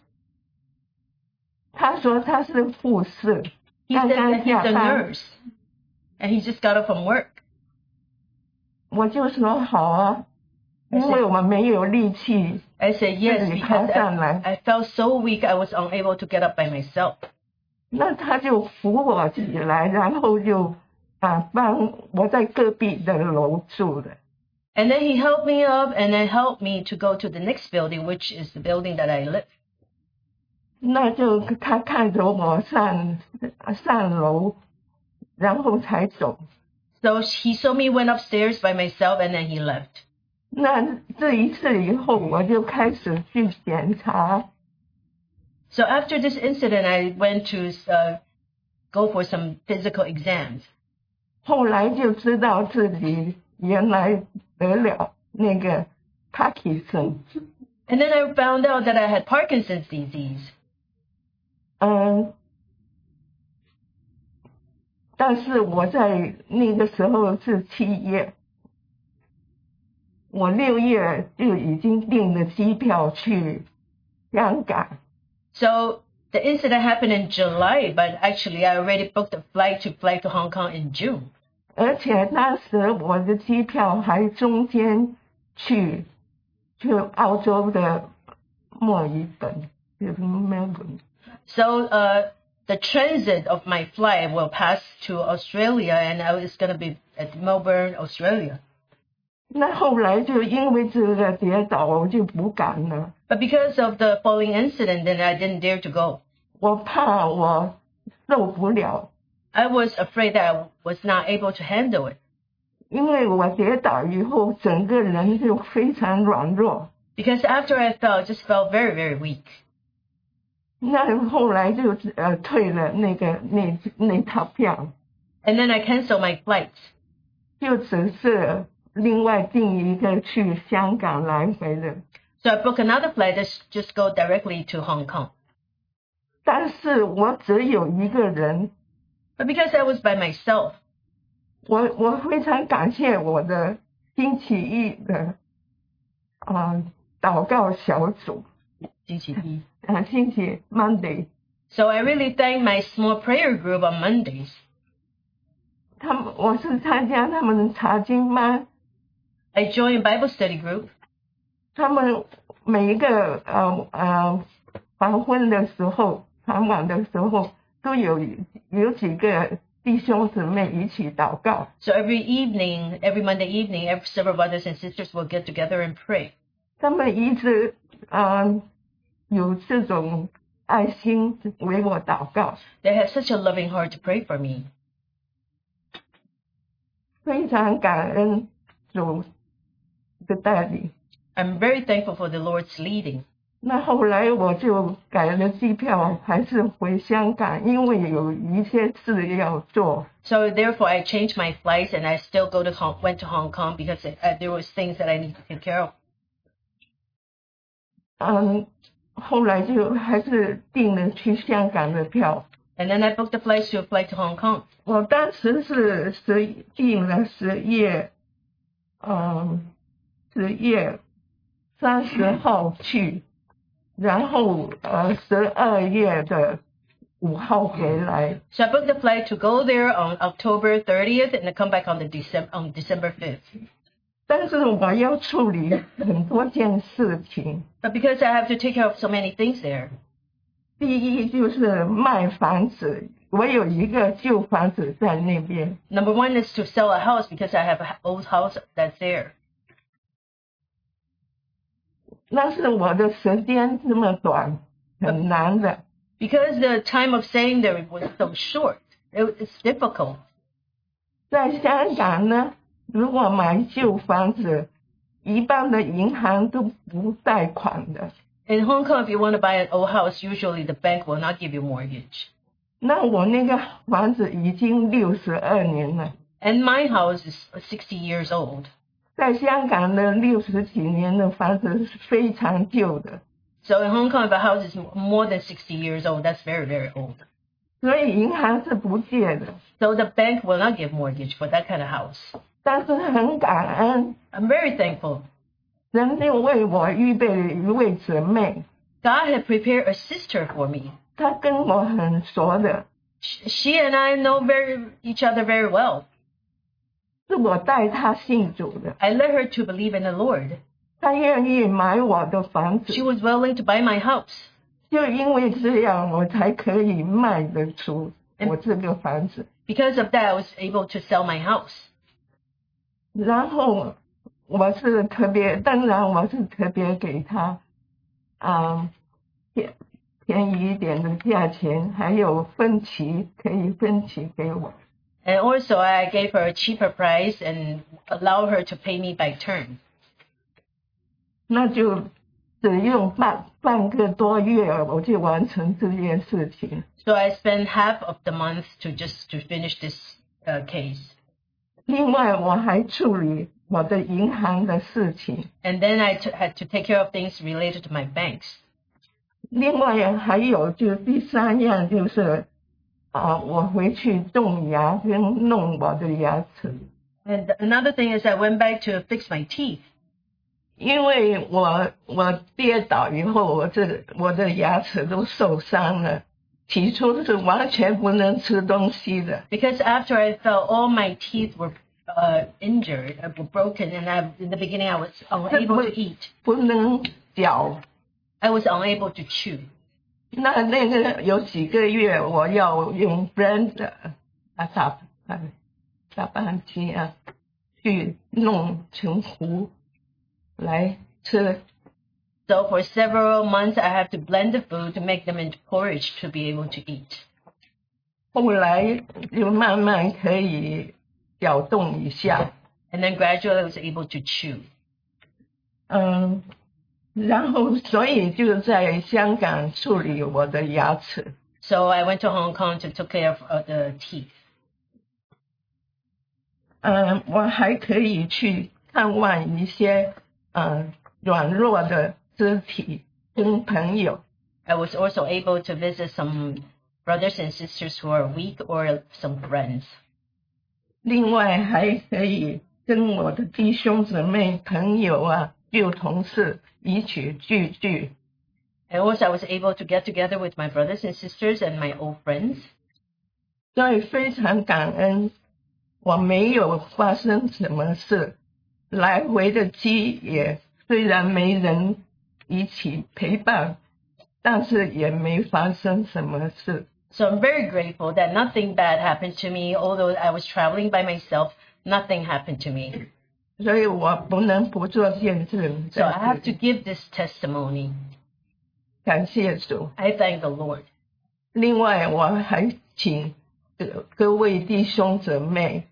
他说他是护士， He 刚 said 刚 that he's 下 a 班。 nurse. And he just got up from work. 我就说好啊，因为我没有力气 I said yes 自己 because 爬上来。 I felt so weak I was unable to get up by myself. 那他就扶我起来，然后就帮我在隔壁的楼住的。 And then he helped me up and then helped me to go to the next building, which is the building that I live. 那就他看着我上楼，然后才走。 So he saw me went upstairs by myself and then he left. 那这一次以后，我就开始去检查。 So after this incident, I went to go for some physical exams. 后来就知道自己原来得了那个帕金森。 And then I found out that I had Parkinson's disease. 但是我在那个时候是7月，我6月就已经订了机票去香港。 So the incident happened in July, but actually I already booked a flight to Hong Kong in June. 而且当时我的机票还中间去澳洲的墨尔本，就是 Melbourne。 So the transit of my flight will pass to Australia, and I was going to be at Melbourne, Australia. 那后来就因为这个跌倒，我就不敢了。 But because of the falling incident, then I didn't dare to go. 我怕我受不了， I was afraid that I was not able to handle it. 因为我跌倒以后，整个人就非常软弱。 Because after I fell, I just felt very, very weak. 那后来就退了那套票， And then I canceled my flight. 就只是另外订一个去香港来回的。 So I booked another flight that just go directly to Hong Kong. 但是我只有一个人， But because I was by myself, 我非常感谢我的星期一的祷告小组。 星期一。 星期 Monday， So I really thank my small prayer group on Mondays. 我是参加他们查经班， I joined a Bible study group. 他们每一个黄昏的时候、傍晚的时候，都有几个弟兄姊妹一起祷告。 So every evening, every Monday evening, several brothers and sisters will get together and pray. 他们一直有这种爱心为我祷告， They have such a loving heart to pray for me. 非常感恩主的带领。 I'm very thankful for the Lord's leading. 那后来我就改了机票，还是回香港，因为有一些事要做。 So therefore, I changed my flights and I still went to Hong Kong because there was things that I need to take care of. 后来就还是订了去香港的票。 And then I booked the flights to fly to Hong Kong. 我当时是订了10月30号去，然后12月5号回来。 So I booked the flight to go there on October 30th and to come back on December 5th. 但是我要处理很多件事情。 But because I have to take care of so many things there. 第一就是卖房子，我有一个旧房子在那边。 Number one is to sell a house because I have an old house that's there. 那是我的时间这么短，很难的。 Because the time of staying there was so short, it's difficult. 在香港呢，如果买旧房子，一般的银行都不贷款的。 In Hong Kong, if you want to buy an old house, usually the bank will not give you mortgage. 那我那个房子已经62年了。 And my house is 60 years old. 在香港的60几年的房子是非常旧的。 So in Hong Kong, if a house is more than 60 years old, that's very, very old. 所以银行是不借的。 So the bank will not give mortgage for that kind of house. 但是很感恩。 I'm very thankful. 神就为我预备了一位姊妹。 God had prepared a sister for me. 她跟我很熟的。 She and I know each other very well. 是我带她信主的。 I led her to believe in the Lord. 她愿意买我的房子。 She was willing to buy my house. 就因为这样，我才可以卖得出我这个房子。 Because of that, I was able to sell my house. 然后当然我是特别给她便宜一点的价钱，还有可以分期给我。 And also, I gave her a cheaper price and allowed her to pay me by turn. 那就只用半个多月，我就完成这件事情。 So I spent half of the month to finish this case. 另外，我还处理我的银行的事情。 And then I had to take care of things related to my banks. 另外还有就第3样就是我回去种牙跟弄我的牙齿。 And another thing is I went back to fix my teeth. 因为我跌倒以后，我的牙齿都受伤了，起初是完全不能吃东西的。 Because after I fell, all my teeth were injured, were broken, and in the beginning I was unable to eat. 不能嚼。 I was unable to chew. 那个有几个月，我要用 brand 打拌机去弄成糊来吃。 So for several months, I have to blend the food to make them into porridge to be able to eat. 后来就慢慢可以搅动一下。 And then gradually I was able to chew. 然后所以就在香港处理我的牙齿。 So I went to Hong Kong to take care of the teeth. 我还可以去看望一些软弱的肢体跟朋友。 I was also able to visit some brothers and sisters who are weak or some friends. 另外还可以跟我的弟兄姊妹、朋友旧同事一起聚。 And also, I was able to get together with my brothers and sisters and my old friends. 所以非常感恩，我没有发生什么事，来回的机也虽然没人一起陪伴，但是也没发生什么事。 So I'm very grateful that nothing bad happened to me. Although I was traveling by myself, nothing happened to me. 所以我不能不做见证。 So I have to give this testimony. 感谢主。 I thank the Lord. 另外，我还请各位弟兄姊妹，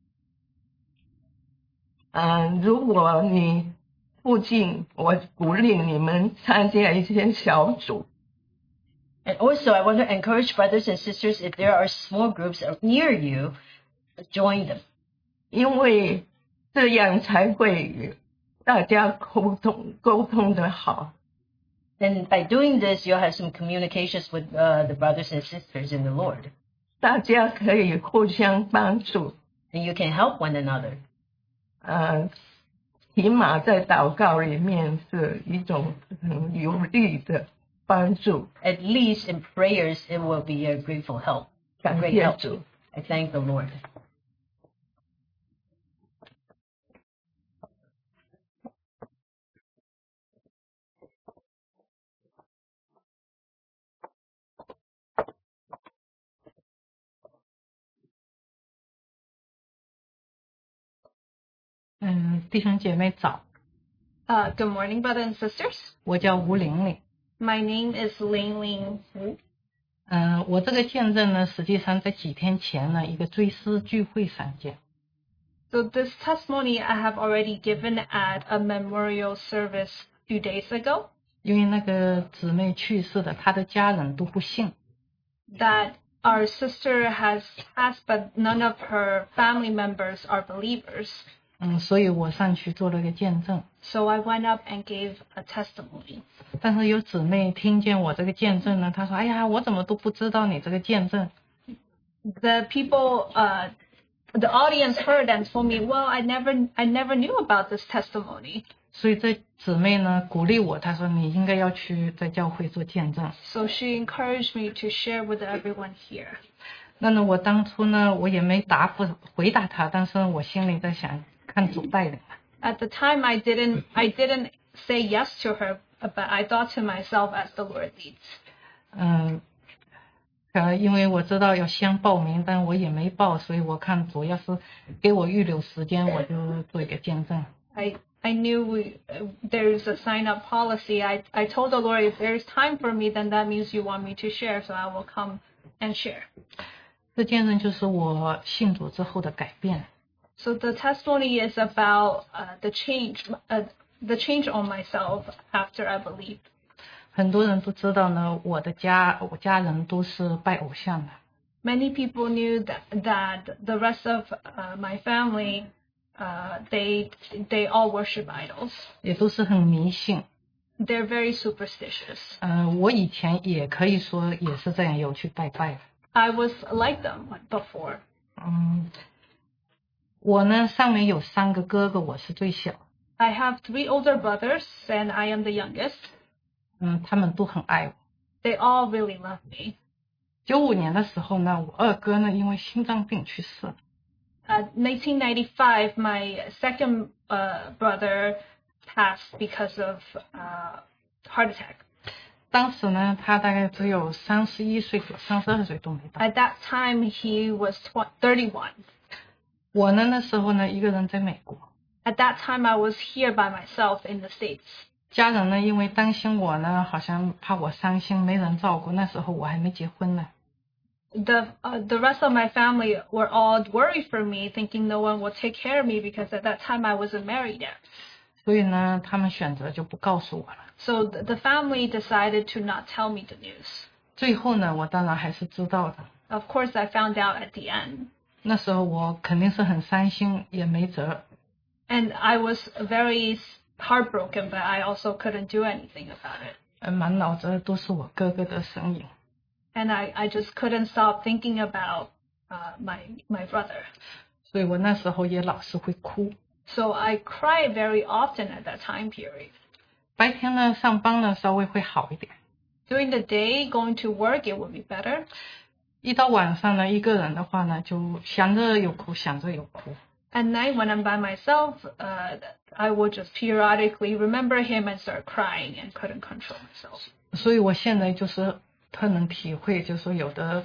如果你附近，我鼓励你们参加一些小组。 And also, I want to encourage brothers and sisters, if there are small groups near you, join them. 因为这样才会大家沟通的好。 Then by doing this, you'll have some communications with the brothers and sisters in the Lord. 大家可以互相帮助。 And you can help one another. 起码在祷告里面是一种很有力的帮助。 At least in prayers, it will be a grateful help. 感 Great 谢 help. 主。 I thank the Lord. Good morning, brothers and sisters. 我叫吴玲玲。 My name is Ling Ling Wu. 我这个见证呢，实际上在几天前呢，一个追思聚会上见。 So this testimony I have already given at a memorial service a few days ago. 因为那个姊妹去世的，她的家人都不信。 That our sister has passed, but none of her family members are believers. 所以我上去做了个见证。 So I went up and gave a testimony. 但是有姊妹听见我这个见证呢，她说：“哎呀，我怎么都不知道你这个见证。” The people, the audience heard and told me, "Well, I never knew about this testimony." 所以这姊妹呢鼓励我，她说：“你应该要去在教会做见证。” So she encouraged me to share with everyone here. 那呢，我当初呢，我也没回答她，但是我心里在想，看主带领。 At the time, I didn't say yes to her, but I thought to myself, as the Lord leads. 因为我知道要先报名，但我也没报，所以我看主要是给我预留时间，我就做一个见证。 I knew there's a sign-up policy. I told the Lord, if there's time for me, then that means you want me to share, so I will come and share. 这见证就是我信主之后的改变。 So the testimony is about the change on myself after I believed. 很多人都知道呢，我家人都是拜偶像的。 Many people knew that the rest of my family, they all worship idols. 也都是很迷信。 They're very superstitious. 我以前也可以说也是这样，有去拜拜。 I was like them before. 我呢上面有3个哥哥，我是最小。 I have 3 older brothers, and I am the youngest. 他们都很爱我。 They all really love me. 95年的时候呢，我二哥呢因为心脏病去世了。 1995, my second brother passed because of heart attack. 当时呢，他大概只有31岁32岁都没到。 At that time, he was 31. 我呢那时候呢一个人在美国。 At that time, I was here by myself in the States. 家人呢因为担心我呢，好像怕我伤心，没人照顾。那时候我还没结婚呢。 The rest of my family were all worried for me, thinking no one would take care of me because at that time I wasn't married yet. 所以呢，他们选择就不告诉我了。 So the family decided to not tell me the news. 最后呢，我当然还是知道的。 Of course, I found out at the end. 那时候我肯定是很伤心，也没辙。 And I was very heartbroken, but I also couldn't do anything about it. 满脑子都是我哥哥的身影。 And I just couldn't stop thinking about my brother. 所以我那时候也老是会哭。 So I cried very often at that time period. 白天呢上班呢稍微会好一点。 During the day, going to work, it would be better. 一到晚上呢，一个人的话呢，就想着有哭，想着有哭。 At night, when I'm by myself, I would just periodically remember him and start crying and couldn't control myself. 所以我现在就是特能体会，就是说有的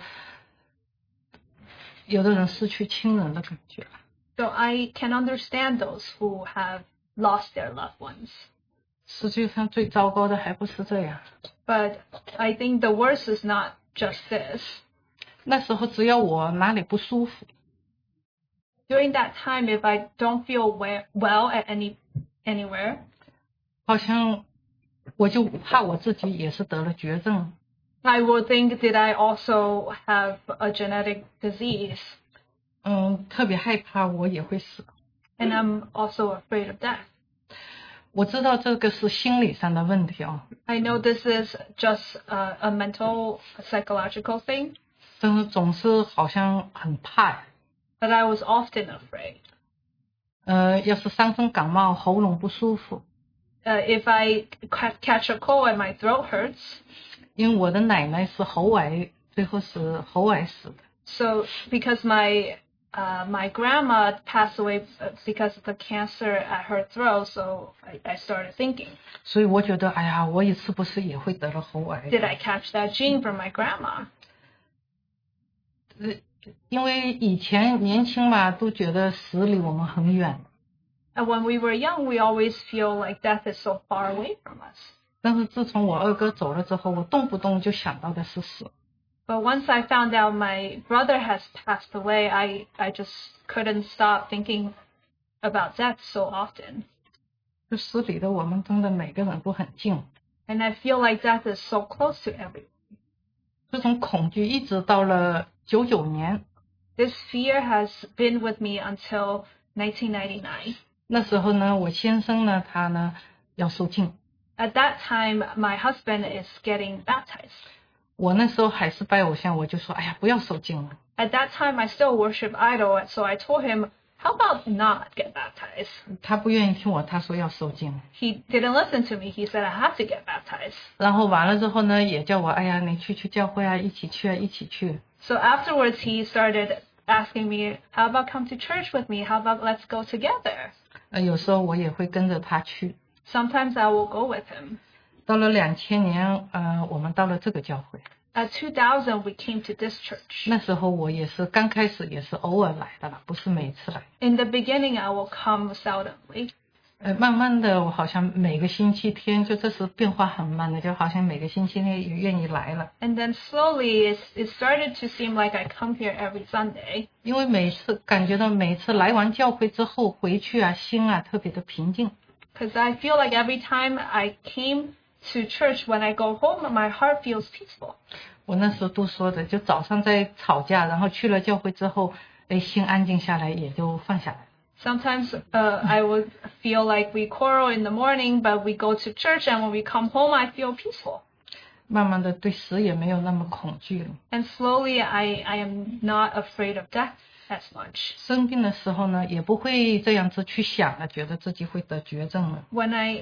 人失去亲人的感觉。 So I can understand those who have lost their loved ones. 实际上最糟糕的还不是这样。 But I think the worst is not just this. 那时候只要我哪里不舒服， During that time, if I don't feel well at anywhere, 好像我就怕我自己也是得了绝症。 I would think, did I also have a genetic disease? 特别害怕我也会死。 And I'm also afraid of death. 我知道这个是心理上的问题啊， I know this is just a mental, psychological thing, 但是总是好像很怕。 but I was often afraid. 要是伤风感冒，喉咙不舒服， If I catch a cold and my throat hurts, 因为我的奶奶是喉癌，最后是喉癌死的。 so because my grandma passed away because of the cancer at her throat, so I started thinking, 所以我觉得，哎呀，我是不是也会得了喉癌？ did I catch that gene from my grandma? 因为以前年轻嘛，都觉得死离我们很远， And when we were young, we always feel like death is so far away from us. 但是自从我二哥走了之后，我动不动就想到的是死。 But once I found out my brother has passed away, I just couldn't stop thinking about death so often. 就死离的我们真的每个人都很近。 And I feel like death is so close to everyone. 这种恐惧一直到了99年， This fear has been with me until 1999. 那时候呢，我先生呢，他呢要受浸， At that time, my husband is getting baptized. 我那时候还是拜偶像，我就说，哎呀，不要受浸了。 At that time, I still worship idol, so I told him, how about not get baptized? 他不愿意听我，他说要受浸。 He didn't listen to me. He said I have to get baptized. 然后完了之后呢，也叫我，哎呀，你去教会啊，一起去啊，一起去。 So afterwards, he started asking me, how about come to church with me? How about let's go together? 有时候我也会跟着他去。 Sometimes I will go with him. 到了2000年，我们到了这个教会。 At 2000, we came to this church. 那时候我也是刚开始也是偶尔来的了，不是每次来。 In the beginning, I will come seldomly. 慢慢的，我好像每个星期天，就这是变化很慢的，就好像每个星期天也愿意来了。 And then slowly, it started to seem like I come here every Sunday. 因为感觉到每次来完教会之后回去啊，心啊特别的平静。 Because I feel like every time I came to church, when I go home, my heart feels peaceful. 我那时候都说的，就早上在吵架，然后去了教会之后，心安静下来，也就放下来。 Sometimes I would feel like we quarrel in the morning, but we go to church, and when we come home, I feel peaceful. 慢慢的对死也没有那么恐惧了。 And slowly, I am not afraid of death as much. 生病的时候呢，也不会这样子去想了，觉得自己会得绝症了。 When I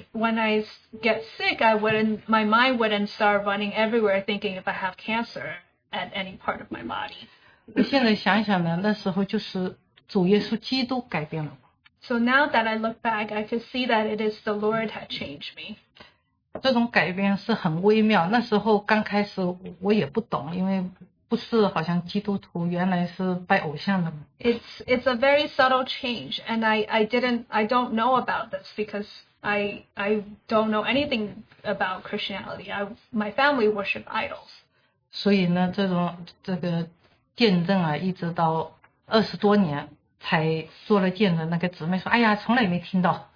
get sick, my mind wouldn't start running everywhere thinking if I have cancer at any part of my body. 我现在想想呢，那时候就是主耶稣基督改变了我。 So now that I look back, I can see that it is the Lord had changed me. 这种改变是很微妙。那时候刚开始我也不懂，因为不是好像基督徒原来是拜偶像的嘛。 It's a very subtle change, and I don't know about this because I don't know anything about Christianity. My family worship idols. 所以呢，这个见证啊，一直到20多年才做了见证。那个姊妹说：“哎呀，从来没听到。”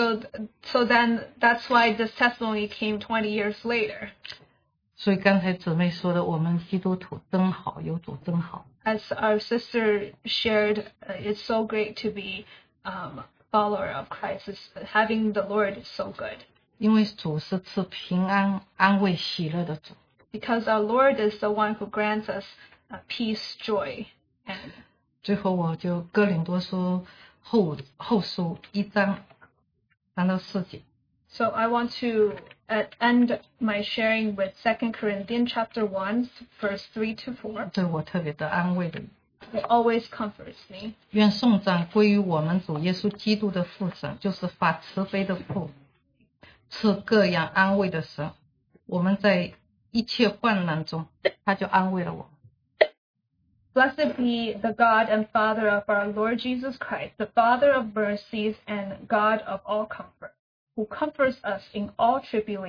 So then that's why this testimony came 20 years later. 所以刚才姊妹说的，我们基督徒真好，有主真好。 As our sister shared, it's so great to be follower of Christ. Having the Lord is so good. 因为主是赐平安、安慰、喜乐的主。 Because our Lord is the one who grants us peace, joy, and 最后我就哥林多书后书1章3到4节。 So I want to end my sharing with 2 Corinthians chapter 1, verse 3 to 4. 这是我特别的安慰的。 It always comforts me. 愿颂赞归于我们主耶稣基督的父神，就是发慈悲的父，赐各样安慰的神。我们在一切患难中，他就安慰了我们。 Blessed be the God and Father of our Lord Jesus Christ, the Father of mercies and God of all comfort, who comforts us in all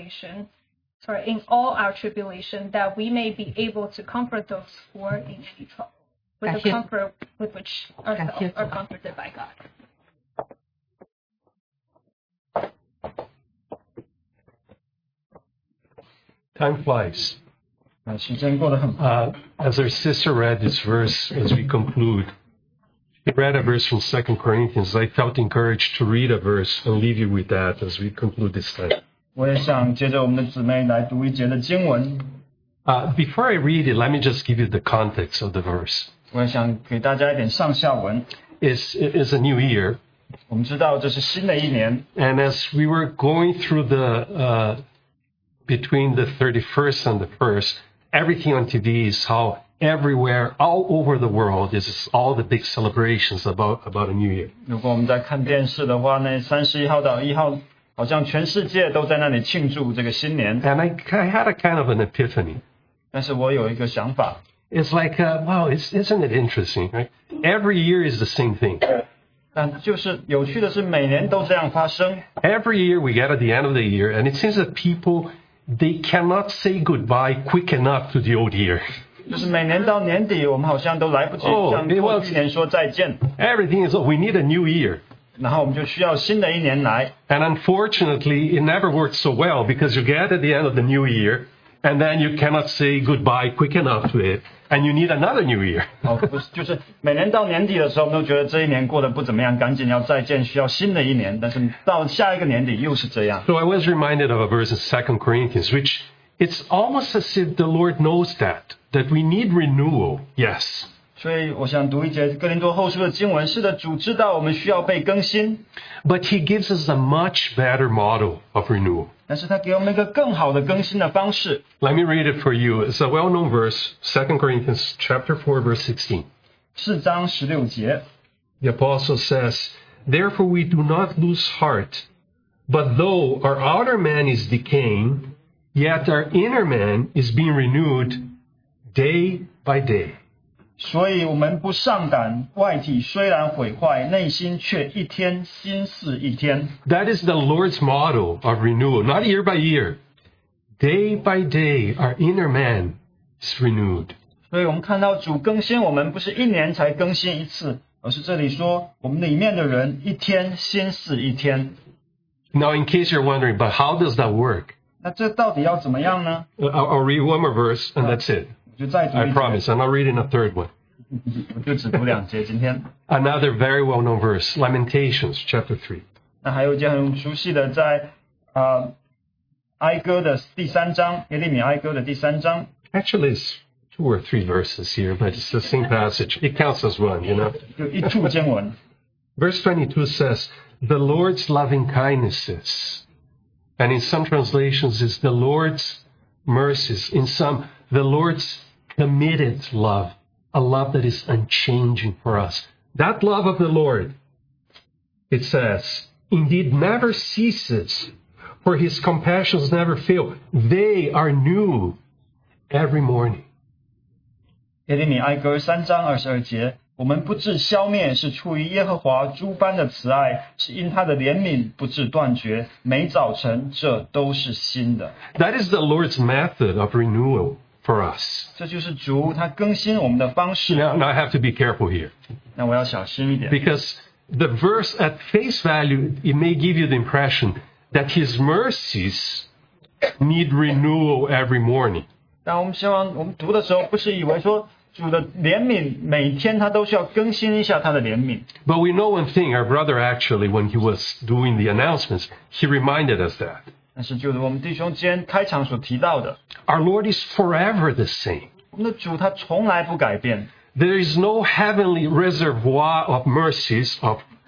our tribulation, that we may be able to comfort those who are in any trouble, with the comfort with which ourselves are comforted by God. Time flies. 时间过得很快。 As our sister read this verse as we conclude, she read a verse from 2 Corinthians. I felt encouraged to read a verse and leave you with that as we conclude this time. 我也想接着我们的姊妹来读一节的经文。 Before I read it, let me just give you the context of the verse. 我也想给大家一点上下文。 It's a new year. 我们知道这是新的一年， And as we were going through between the 31st and the 1st, everything on TV is how everywhere, all over the world, is all the big celebrations about a new year. 如果我们在看电视的话呢，31号到1号，好像全世界都在那里庆祝这个新年。 And I had a kind of an epiphany. 但是我有一个想法， It's like, wow, isn't it interesting, right? Every year is the same thing. 但就是有趣的是，每年都这样发生。 Every year we get at the end of the year, and it seems that people, they cannot say goodbye quick enough to the old year. 就是每年到年底，我们好像都来不及向过去年说再见， Everything is, we need a new year. 然后我们就需要新的一年来。 And unfortunately, it never works so well because you get at the end of the new year, and then you cannot say goodbye quick enough to it, and you need another new year. 不是，就是每年到年底的时候，我们都觉得这一年过得不怎么样，赶紧要再见，需要新的一年。但是到下一个年底又是这样。 So I was reminded of a verse in 2 Corinthians, which it's almost as if the Lord knows that we need renewal, yes. 所以我想读一节哥林多后书的经文。是的，主知道我们需要被更新， But he gives us a much better model of renewal. 但是他给我们一个更好的更新的方式。 Let me read it for you. It's a well-known verse, 2 Corinthians chapter 4, verse 16. 4章16节， The apostle says, Therefore we do not lose heart, but though our outer man is decaying, yet our inner man is being renewed day by day. 所以我们不上胆，外体虽然毁坏，内心却一天新似一天。 That is the Lord's model of renewal, not year by year. Day by day, our inner man is renewed. 所以我们看到主更新我们，不是一年才更新一次，而是这里说我们里面的人一天新似一天。 Now, in case you're wondering, but how does that work? 那这到底要怎么样呢？ I'll read one more verse, and that's it. 我就再读 I 一 promise. 节， I'm not reading a third one. 我就只读2节。今天 Another very well-known verse, Lamentations chapter 3. 那还有一节很熟悉的，在哀歌的第3章，耶利米哀歌的第3章， Actually, it's 2 or 3 verses here, but it's the same passage. It counts as one, you know. 有一处经文。 Verse 22 says, The Lord's loving kindnesses. And in some translations, it's the Lord's mercies. In some, the Lord's committed love. A love that is unchanging for us. That love of the Lord, it says, indeed never ceases, for his compassions never fail. They are new every morning. 耶利米哀歌3章22节，我们不致消灭，是出于耶和华诸般的慈爱，是因他的怜悯不致断绝，每早晨这都是新的。 That is the Lord's method of renewal for us. 这就是主他更新我们的方式。 Now I have to be careful here. 那我要小心一点， Because the verse at face value, it may give you the impression that his mercies need renewal every morning. 但我们希望我们读的时候，不是以为说主的怜悯每天他都需要更新一下他的怜悯。 But we know one thing, our brother actually, when he was doing the announcements, he reminded us that. 但是就是我们弟兄间开场所提到的， Our Lord is forever the same. 我们的主他从来不改变， There is no heavenly reservoir of mercies, of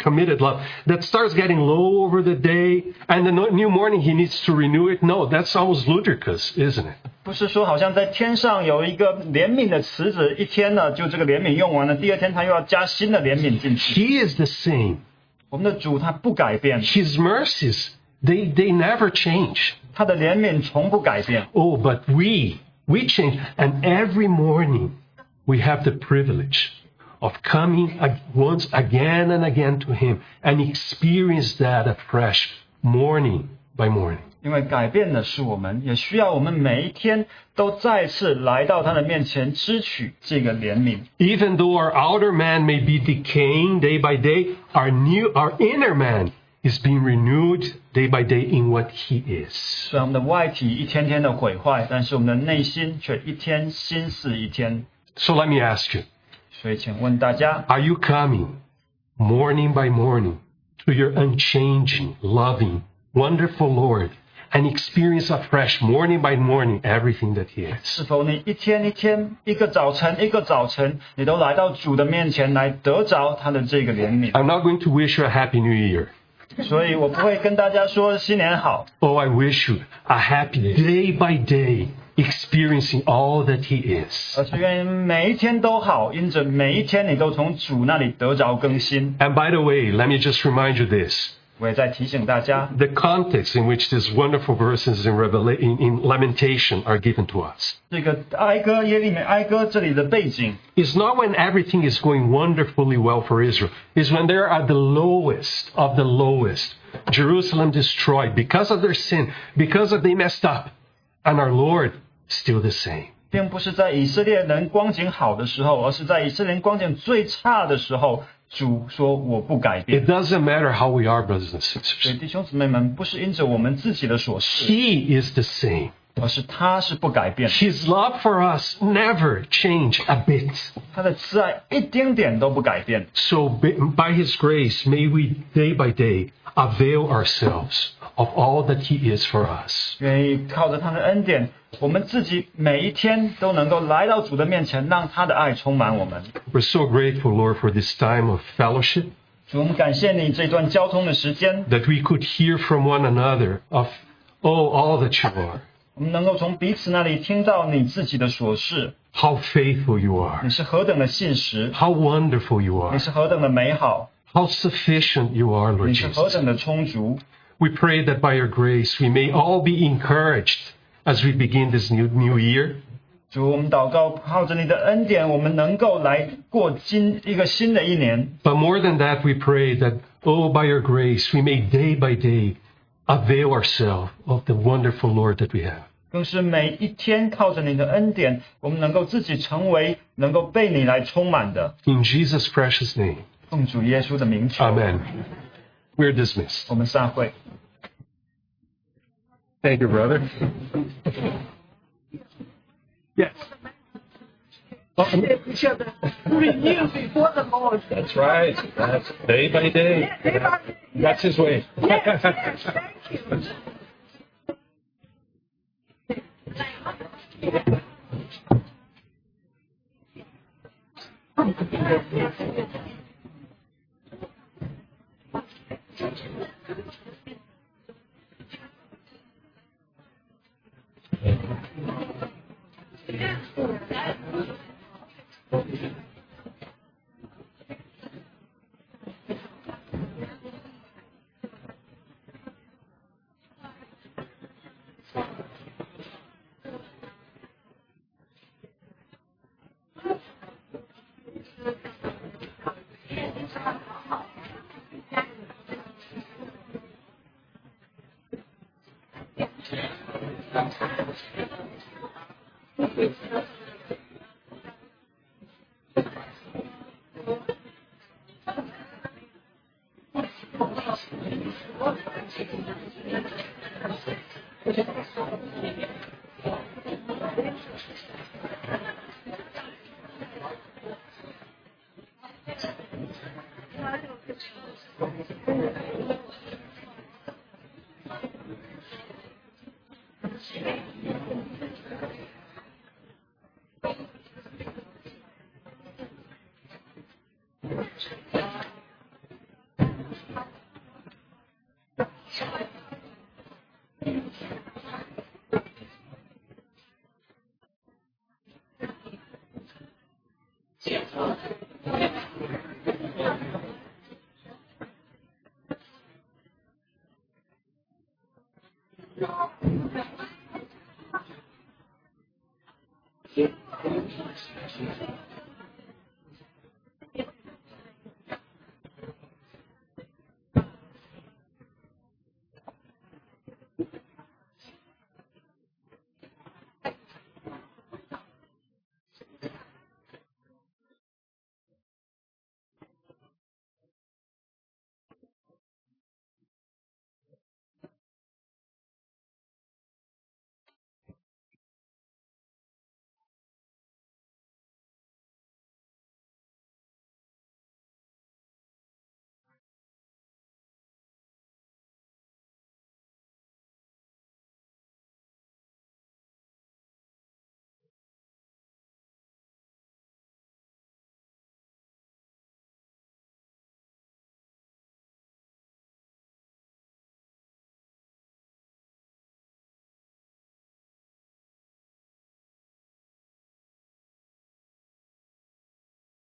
committed love that starts getting low over the day, and the new morning he needs to renew it. No, that's almost ludicrous, isn't it? 不是说好像在天上有一个怜悯的池子，一天呢就这个怜悯用完了，第二天他又要加新的怜悯进去。 He is the same. 我们的主他不改变， His mercies, they never change. 他的怜悯从不改变。 Oh, but we change. And every morning we have the privilege of coming once again and again to him and experience that afresh morning by morning. 因为改变的是我们，也需要我们每一天都再次来到他的面前，支取这个怜悯。 Even though our outer man may be decaying day by day, our inner man is being renewed day by day in what he is. 虽然我们的外体一天天的毁坏，但是我们的内心却一天新似一天。 So let me ask you, 所以，请问大家， are you coming morning by morning to your unchanging, loving, wonderful Lord and experience afresh morning by morning everything that he is? 是否你一天一天，一个早晨一个早晨，你都来到主的面前来得着他的这个怜悯？ I'm not going to wish you a happy new year. 所以我不会跟大家说新年好， Oh, I wish you a happy day by day experiencing all that he is. 而是愿意每一天都好，因着每一天你都从主那里得着更新。 And by the way, let me just remind you this. 我也在提醒大家， The context in which these wonderful verses in Lamentation are given to us 这个哀歌耶利米哀歌这里的背景， is not when everything is going wonderfully well for Israel. It's when they're at the lowest of the lowest. Jerusalem destroyed because of their sin, because of they messed up. And our Lord still the same. 并不是在以色列人光景好的时候，而是在以色列人光景最差的时候，主说我不改 It 变。 doesn't matter how we are, brothers and 所以 sisters. 弟兄姊妹们，不是因着我们自己的所事， He is the same. 而是他是不改变， His love for us never changed a bit. 他的慈爱一丁点都不改变。 So by His grace, may we day by day avail ourselves of all that He is for us. 愿意靠着他的恩典，我们自己每一天都能够来到主的面前，让他的爱充满我们。 We're so grateful, Lord, for this time of fellowship, 主，我们感谢你这段交通的时间， that we could hear from one another of, all that you are, 我们能够从彼此那里听到你自己的所事， how faithful you are, 你是何等的信实， how wonderful you 你 are, 是何等的美好， how sufficient you are, 你 Lord 是何 Jesus. 等的充足。 We pray that by your grace, we may all be encouraged as we begin this new year. 主，我们祷告，靠着你的恩典，我们能够来过一个新的一年。 But more than that, we pray that, by your grace, we may day by day avail ourselves of the wonderful Lord that we have. 更是每一天靠着你的恩典，我们能够自己成为能够被你来充满的。 In Jesus' precious name, 奉主耶稣的名求， amen. We're dismissed. 我们散会。 Thank you, brother. Yes. each other renew before the Lord. That's right. That's day by day. Day by day. That's His way. Yes, thank you.